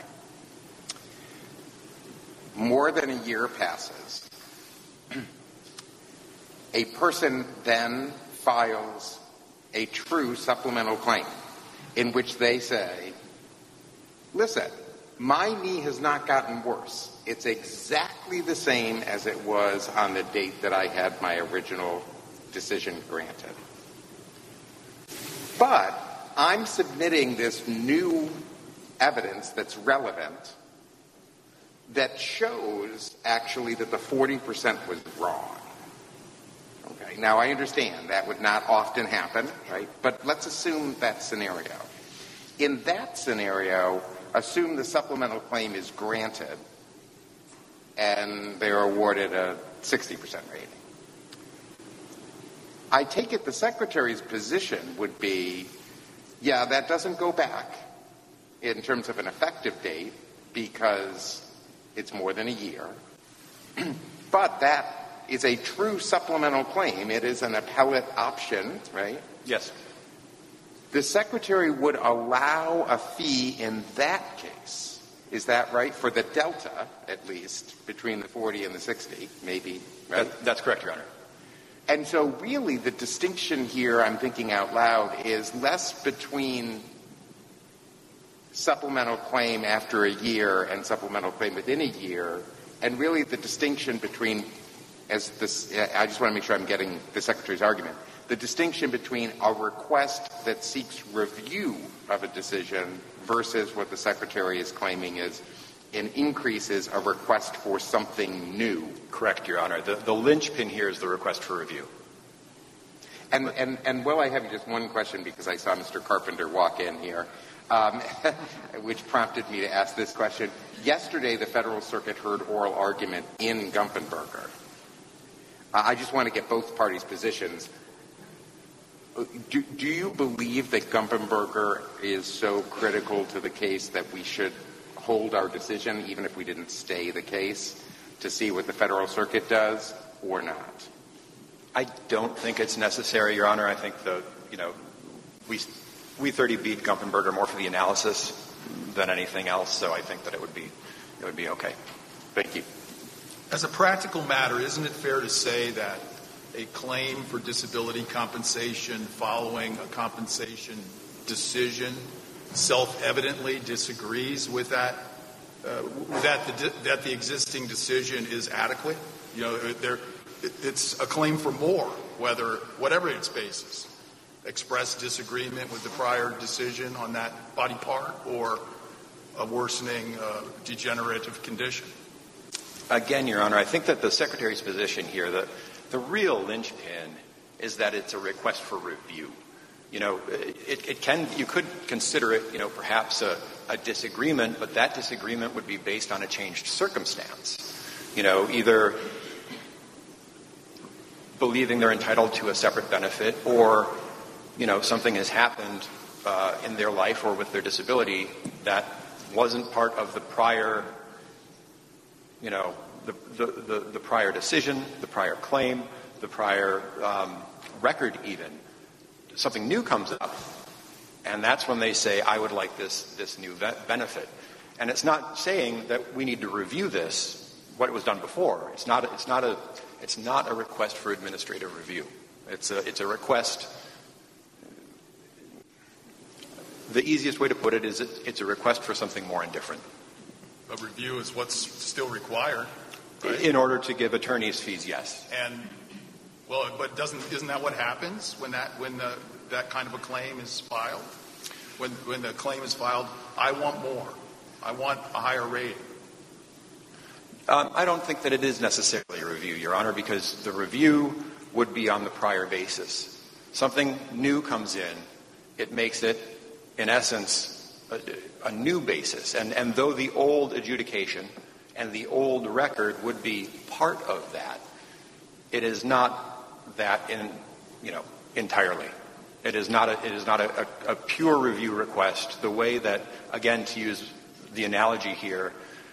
More than a year passes. A person then files a true supplemental claim in which they say, listen, my knee has not gotten worse. It's exactly the same as it was on the date that I had my original decision granted. But I'm submitting this new evidence that's relevant that shows actually that the forty percent was wrong. Okay, now I understand that would not often happen, right? But let's assume that scenario. In that scenario, assume the supplemental claim is granted and they're awarded a sixty percent rating. I take it the Secretary's position would be, yeah, that doesn't go back in terms of an effective date because it's more than a year. But that is a true supplemental claim. It is an appellate option, right? Yes. The Secretary would allow a fee in that case. Is that right? For the delta, at least, between the forty and the sixty, maybe, right? That, that's correct, Your Honor. And so really the distinction here, I'm thinking out loud, is less between supplemental claim after a year and supplemental claim within a year, and really the distinction between, as this, I just want to make sure I'm getting the Secretary's argument, the distinction between a request that seeks review of a decision versus what the Secretary is claiming is an increase is a request for something new. Correct, Your Honor. The, the linchpin here is the request for review. And, and, and will I have you just one question because I saw Mister Carpenter walk in here, um, which prompted me to ask this question. Yesterday, the Federal Circuit heard oral argument in Gumpenberger. Uh, I just want to get both parties' positions. Do, do you believe that Gumpenberger is so critical to the case that we should hold our decision, even if we didn't stay the case, to see what the Federal Circuit does or not? I don't think it's necessary, Your Honor. I think the, you know, we, we thirty beat Gumpenberger more for the analysis than anything else, so I think that it would be, it would be okay. Thank you. As a practical matter, isn't it fair to say that a claim for disability compensation following a compensation decision self-evidently disagrees with that, uh, that the that the existing decision is adequate? You know, there, it's a claim for more, whether whatever its basis, express disagreement with the prior decision on that body part or a worsening uh, degenerative condition. Again, Your Honor, I think that the Secretary's position here, the the real linchpin is that it's a request for review. You know, it, it can, you could consider it, you know, perhaps a, a disagreement, but that disagreement would be based on a changed circumstance. You know, either believing they're entitled to a separate benefit or, you know, something has happened uh, in their life or with their disability that wasn't part of the prior, you know, the, the, the, the prior decision, the prior claim, the prior um, record even. Something new comes up, and that's when they say, I would like this, this new ve- benefit. And it's not saying that we need to review this, what was done before. It's not, it's not, a, it's not a request for administrative review. It's a, it's a request The easiest way to put it is it, it's a request for something more indifferent. A review is what's still required, right? In order to give attorneys fees, yes. And well, but doesn't isn't that what happens when that when the, that kind of a claim is filed? When when the claim is filed, I want more. I want a higher rating. Um, I don't think that it is necessarily a review, Your Honor, because the review would be on the prior basis. Something new comes in. It makes it, in essence, a, a new basis. And, and though the old adjudication and the old record would be part of that, it is not that in, you know, entirely. It is not a, it is not a, a, a pure review request the way that, again, to use the analogy here,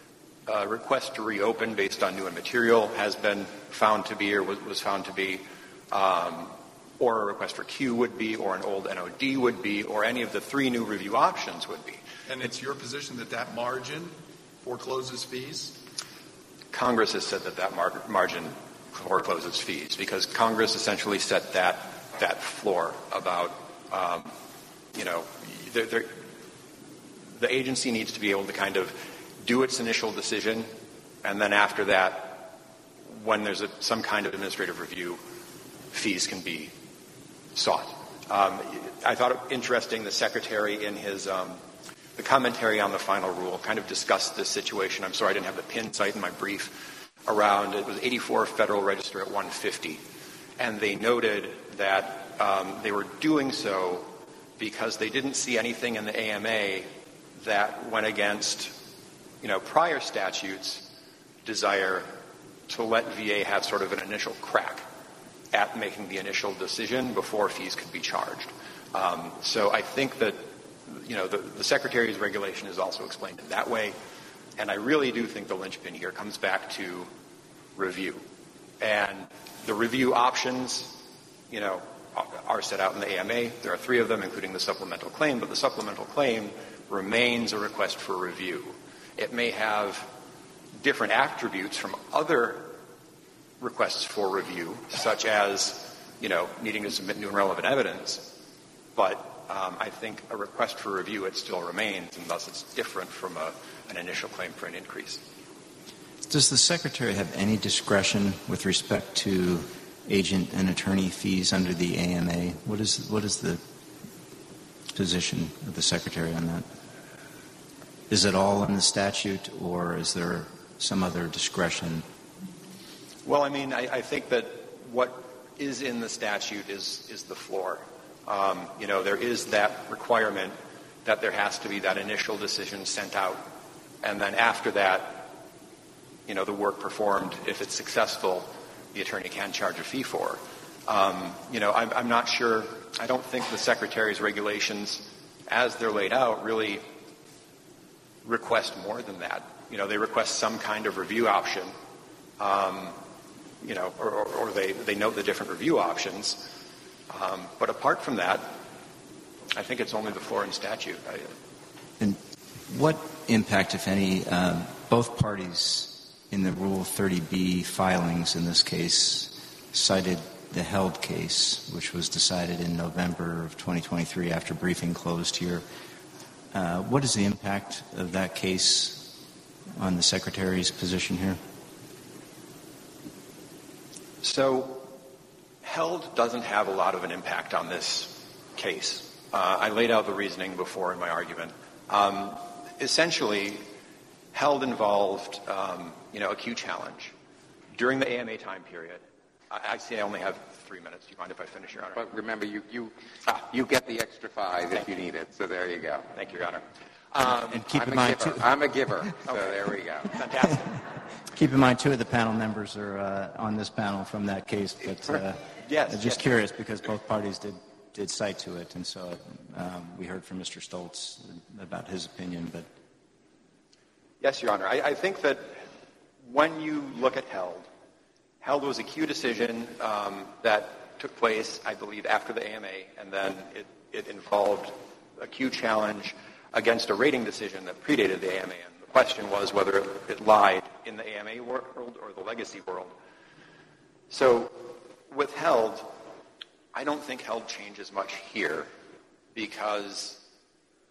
a request to reopen based on new and material has been found to be or was, was found to be, um, or a request for Q would be, or an old N O D would be, or any of the three new review options would be. And it's your position that that margin forecloses fees? Congress has said that that mar- margin forecloses fees because Congress essentially set that that floor about, um, you know, they're, they're, the agency needs to be able to kind of do its initial decision, and then after that, when there's a, some kind of administrative review, fees can be sought. Um, I thought it interesting the Secretary in his um, the commentary on the final rule kind of discussed this situation. I'm sorry I didn't have the pin site in my brief around. It was eighty-four Federal Register at one fifty, and they noted that um, they were doing so because they didn't see anything in the A M A that went against, you know, prior statutes' desire to let V A have sort of an initial crack at making the initial decision before fees could be charged. Um, so I think that, you know, the, the Secretary's regulation is also explained in that way, and I really do think the linchpin here comes back to review. And the review options, you know, are set out in the A M A. There are three of them, including the supplemental claim, but the supplemental claim remains a request for review. It may have different attributes from other requests for review, such as, you know, needing to submit new and relevant evidence, but um, I think a request for review, it still remains, and thus it's different from a, an initial claim for an increase. Does the Secretary have any discretion with respect to agent and attorney fees under the A M A? What is what is the position of the Secretary on that? Is it all in the statute, or is there some other discretion? Well, I mean, I, I think that what is in the statute is is the floor. Um, you know, there is that requirement that there has to be that initial decision sent out, and then after that, you know, the work performed, if it's successful, the attorney can charge a fee for. Um, you know, I'm, I'm not sure. I don't think the Secretary's regulations, as they're laid out, really request more than that. You know, they request some kind of review option, um, you know, or, or, or they, they note the different review options. Um, but apart from that, I think it's only the floor in statute. I, and what impact, if any, uh, both parties in the Rule thirty B filings in this case cited the Held case, which was decided in November of twenty twenty-three after briefing closed here. Uh, what is the impact of that case on the Secretary's position here? So, Held doesn't have a lot of an impact on this case. Uh, I laid out the reasoning before in my argument. Um, essentially, Held involved, um, you know, a Q challenge. During the A M A time period, I, I see I only have three minutes. Do you mind if I finish, Your Honor? But remember, you you ah, you get the extra five if you need it. So there you go. Thank you, Your Honor. Um, and keep I'm in a mind, giver. too, I'm a giver. So there we go. Fantastic. keep in mind, two of the panel members are uh, on this panel from that case. But uh, yes, I'm just yes. curious because both parties did did cite to it, and so um, we heard from Mister Stoltz about his opinion. But yes, Your Honor. I, I think that when you look at Held, Held was a Q decision um, that took place, I believe, after the A M A, and then it, it involved a Q challenge against a rating decision that predated the A M A. And the question was whether it lied in the A M A world or the legacy world. So with Held, I don't think Held changes much here because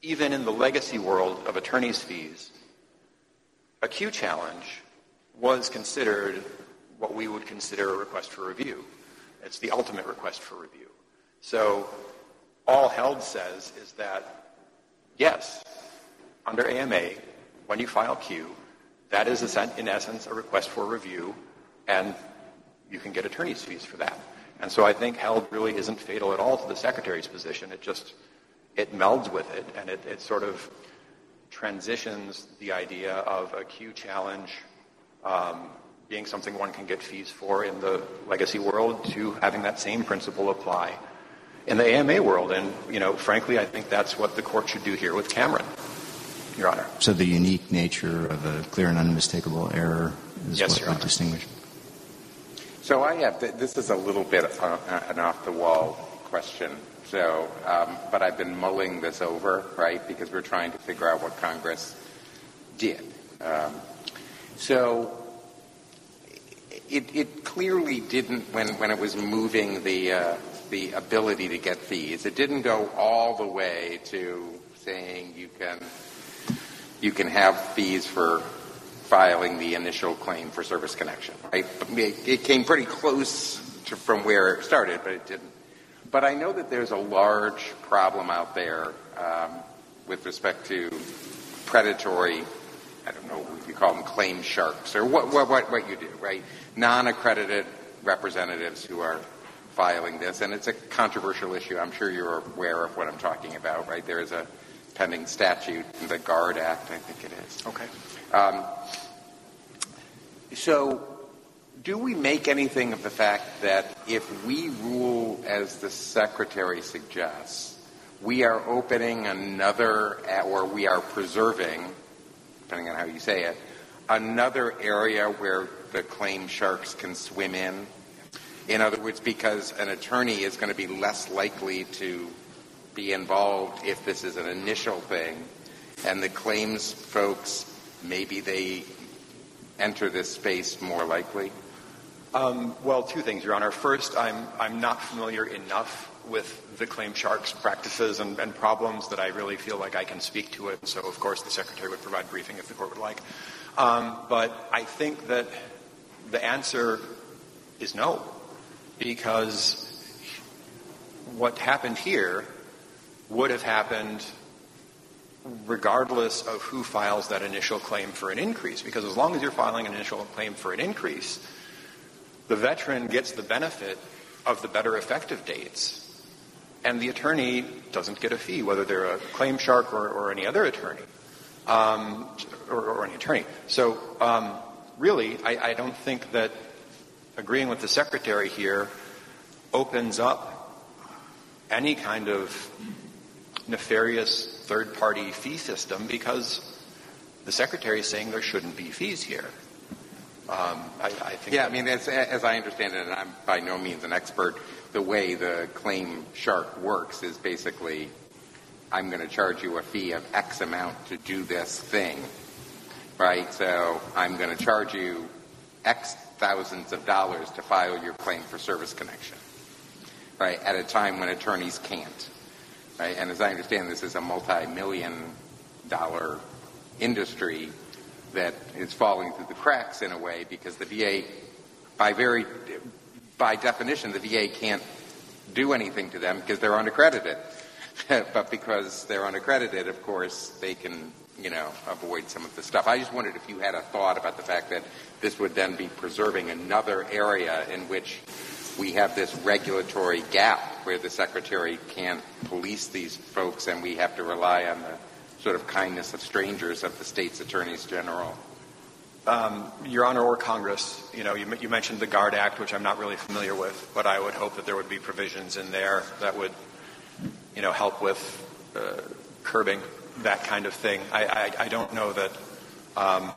even in the legacy world of attorney's fees, a Q challenge was considered what we would consider a request for review. It's the ultimate request for review. So all Held says is that, yes, under A M A, when you file Q, that is in essence a request for review, and you can get attorney's fees for that. And so I think Held really isn't fatal at all to the Secretary's position. It just, it melds with it, and it, it sort of transitions the idea of a Q challenge um, being something one can get fees for in the legacy world to having that same principle apply in the A M A world. And, you know, frankly, I think that's what the court should do here with Cameron, Your Honor. So the unique nature of a clear and unmistakable error is yes, what Your would Honor. distinguish. So I have, this is a little bit uh, an off-the-wall question, so, um, but I've been mulling this over, right, because we're trying to figure out what Congress did. Um, so it, it clearly didn't, when, when it was moving the, uh, the ability to get fees, it didn't go all the way to saying you can, you can have fees for filing the initial claim for service connection, right? It came pretty close to from where it started, but it didn't. But I know that there's a large problem out there um, with respect to predatory, I don't know if you call them claim sharks, or what, what, what, what you do, right? Non-accredited representatives who are filing this, and it's a controversial issue. I'm sure you're aware of what I'm talking about, right? There is a pending statute, the GARD Act, I think it is. Okay. Um, so do we make anything of the fact that if we rule as the Secretary suggests, we are opening another, or we are preserving, depending on how you say it, another area where the claim sharks can swim in? In other words, because an attorney is going to be less likely to be involved if this is an initial thing, and the claims folks, maybe they enter this space more likely? Um, well, two things, Your Honor. First, I'm I'm not familiar enough with the claim sharks practices and, and problems that I really feel like I can speak to it. And so, of course, the Secretary would provide briefing if the court would like. Um, but I think that the answer is no, because what happened here would have happened regardless of who files that initial claim for an increase, because as long as you're filing an initial claim for an increase, the veteran gets the benefit of the better effective dates, and the attorney doesn't get a fee, whether they're a claim shark or, or any other attorney, um, or, or any attorney. So um, really, I, I don't think that agreeing with the Secretary here opens up any kind of nefarious third-party fee system, because the Secretary is saying there shouldn't be fees here. Um, I, I think yeah, I mean, as, as I understand it, and I'm by no means an expert, the way the claim shark works is basically, I'm going to charge you a fee of X amount to do this thing, right? So I'm going to charge you X thousands of dollars to file your claim for service connection, right, at a time when attorneys can't. Right? And as I understand, this is a multi-million dollar industry that is falling through the cracks in a way, because the V A, by very, by definition, the V A can't do anything to them because they're unaccredited. But because they're unaccredited, of course, they can, you know, avoid some of the stuff. I just wondered if you had a thought about the fact that this would then be preserving another area in which we have this regulatory gap where the Secretary can't police these folks, and we have to rely on the sort of kindness of strangers of the state's attorneys general. Um, Your Honor, or Congress, you know, you, you mentioned the GARD Act, which I'm not really familiar with, but I would hope that there would be provisions in there that would, you know, help with uh, curbing that kind of thing. I, I, I don't know that um,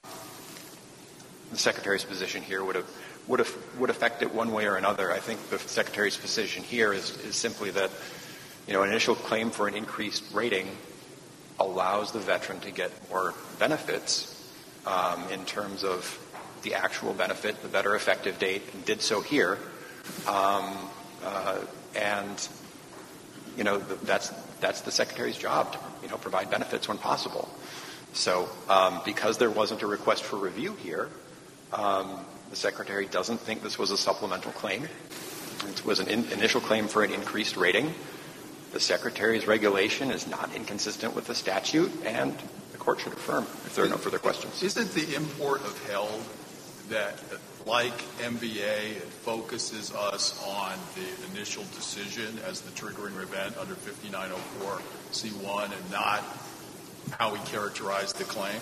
the Secretary's position here would have would have, would affect it one way or another. I think the Secretary's position here is, is simply that, you know, an initial claim for an increased rating allows the veteran to get more benefits um, in terms of the actual benefit, the better effective date, and did so here. Um, uh, and, you know, that's that's the Secretary's job to, you know, provide benefits when possible. So um, because there wasn't a request for review here, um, the Secretary doesn't think this was a supplemental claim. It was an in- initial claim for an increased rating. The Secretary's regulation is not inconsistent with the statute, and the Court should affirm if there are no further questions. Isn't the import of held that, like M V A, it focuses us on the initial decision as the triggering event under fifty-nine oh four C one and not how we characterize the claim?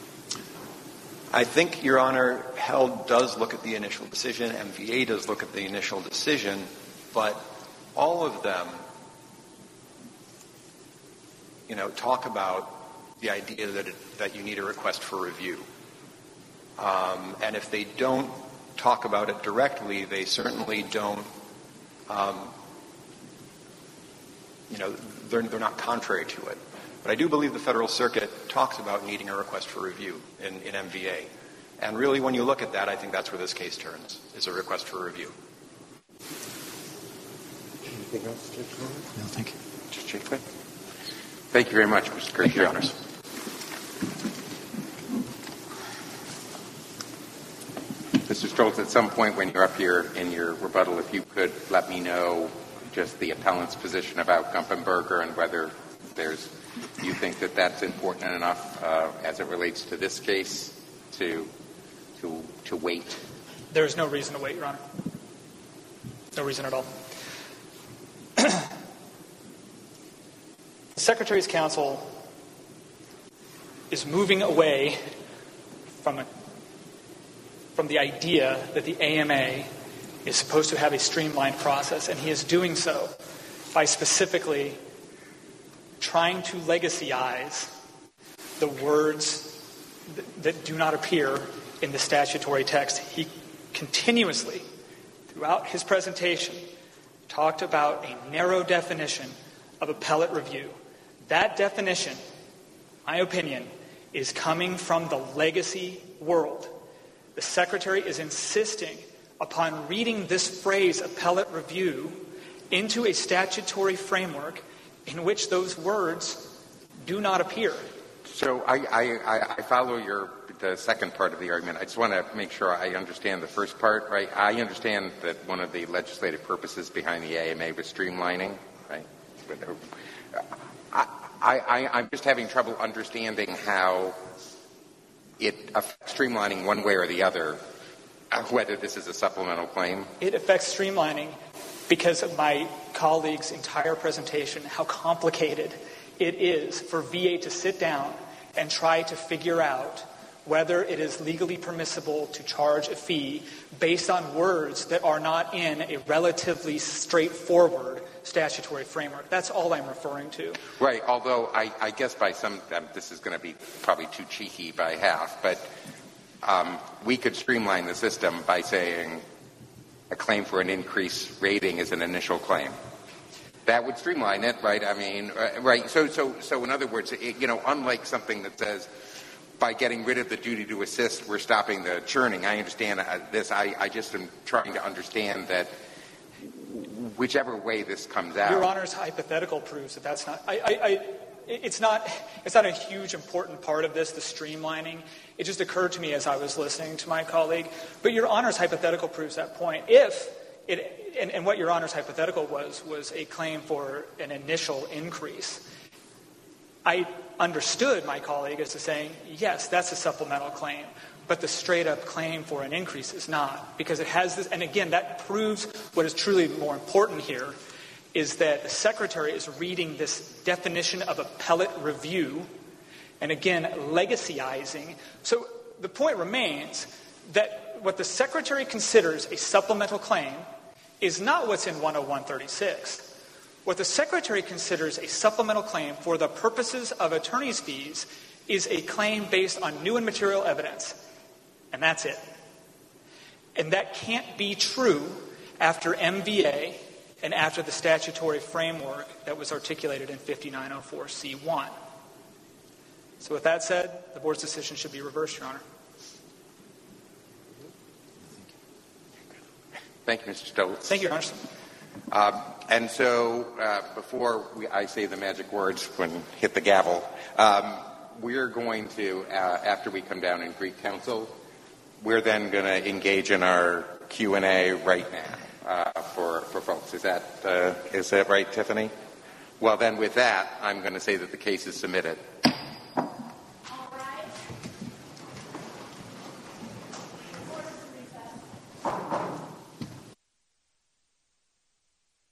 I think, Your Honor, held does look at the initial decision. M V A does look at the initial decision, but all of them, you know, talk about the idea that it, that you need a request for review. Um, and if they don't talk about it directly, they certainly don't, um, you know, they're, they're not contrary to it. But I do believe the Federal Circuit talks about needing a request for review in, in M V A. And really, when you look at that, I think that's where this case turns, is a request for review. Anything else, Judge Norman? No, thank you. Judge Chafin? Thank you very much, Mister Kirk. Thank you, Your Honors. Mister Stoltz, at some point when you're up here in your rebuttal, if you could let me know just the appellant's position about Gumpenberger and whether there's, you think that that's important enough uh, as it relates to this case to to to wait. There is no reason to wait, Your Honor. No reason at all. The Secretary's Counsel is moving away from a, from the idea that the A M A is supposed to have a streamlined process, and he is doing so by specifically trying to legacyize the words that, that do not appear in the statutory text. He continuously, throughout his presentation, talked about a narrow definition of appellate review. That definition, my opinion, is coming from the legacy world. The Secretary is insisting upon reading this phrase, appellate review, into a statutory framework in which those words do not appear. So I, I, I follow your the second part of the argument. I just want to make sure I understand the first part, right? I understand that one of the legislative purposes behind the A M A was streamlining, right? But, uh, I, I, I'm just having trouble understanding how it affects streamlining one way or the other, uh, whether this is a supplemental claim. It affects streamlining because of my colleague's entire presentation, how complicated it is for V A to sit down and try to figure out whether it is legally permissible to charge a fee based on words that are not in a relatively straightforward statutory framework. That's all I'm referring to. Right, although I, I guess by some, um, this is going to be probably too cheeky by half, but um, we could streamline the system by saying a claim for an increased rating is an initial claim. That would streamline it, right? I mean, uh, right. So, so, so in other words, it, you know, unlike something that says by getting rid of the duty to assist, we're stopping the churning. I understand uh, this. I, I just am trying to understand that whichever way this comes out. Your Honor's hypothetical proves that that's not. I, I, I, it's not. It's not a huge important part of this. The streamlining. It just occurred to me as I was listening to my colleague. But Your Honor's hypothetical proves that point. If it. And, and what Your Honor's hypothetical was, was a claim for an initial increase. I understood my colleague as to saying, yes, that's a supplemental claim, but the straight-up claim for an increase is not, because it has this, and again, that proves what is truly more important here, is that the Secretary is reading this definition of appellate review, and again, legacyizing. So the point remains that what the Secretary considers a supplemental claim is not what's in one oh one thirty-six. What the Secretary considers a supplemental claim for the purposes of attorney's fees is a claim based on new and material evidence. And that's it. And that can't be true after M V A and after the statutory framework that was articulated in fifty-nine oh four C one. So with that said, the Board's decision should be reversed, Your Honor. Thank you, Mister Stoltz. Thank you, Your Honor. Um, and so uh, before we, I say the magic words when hit the gavel, um, we're going to, uh, after we come down in Greek Council, we're then going to engage in our Q and A right now uh, for, for folks. Is that, uh, is that right, Tiffany? Well, then with that, I'm going to say that the case is submitted.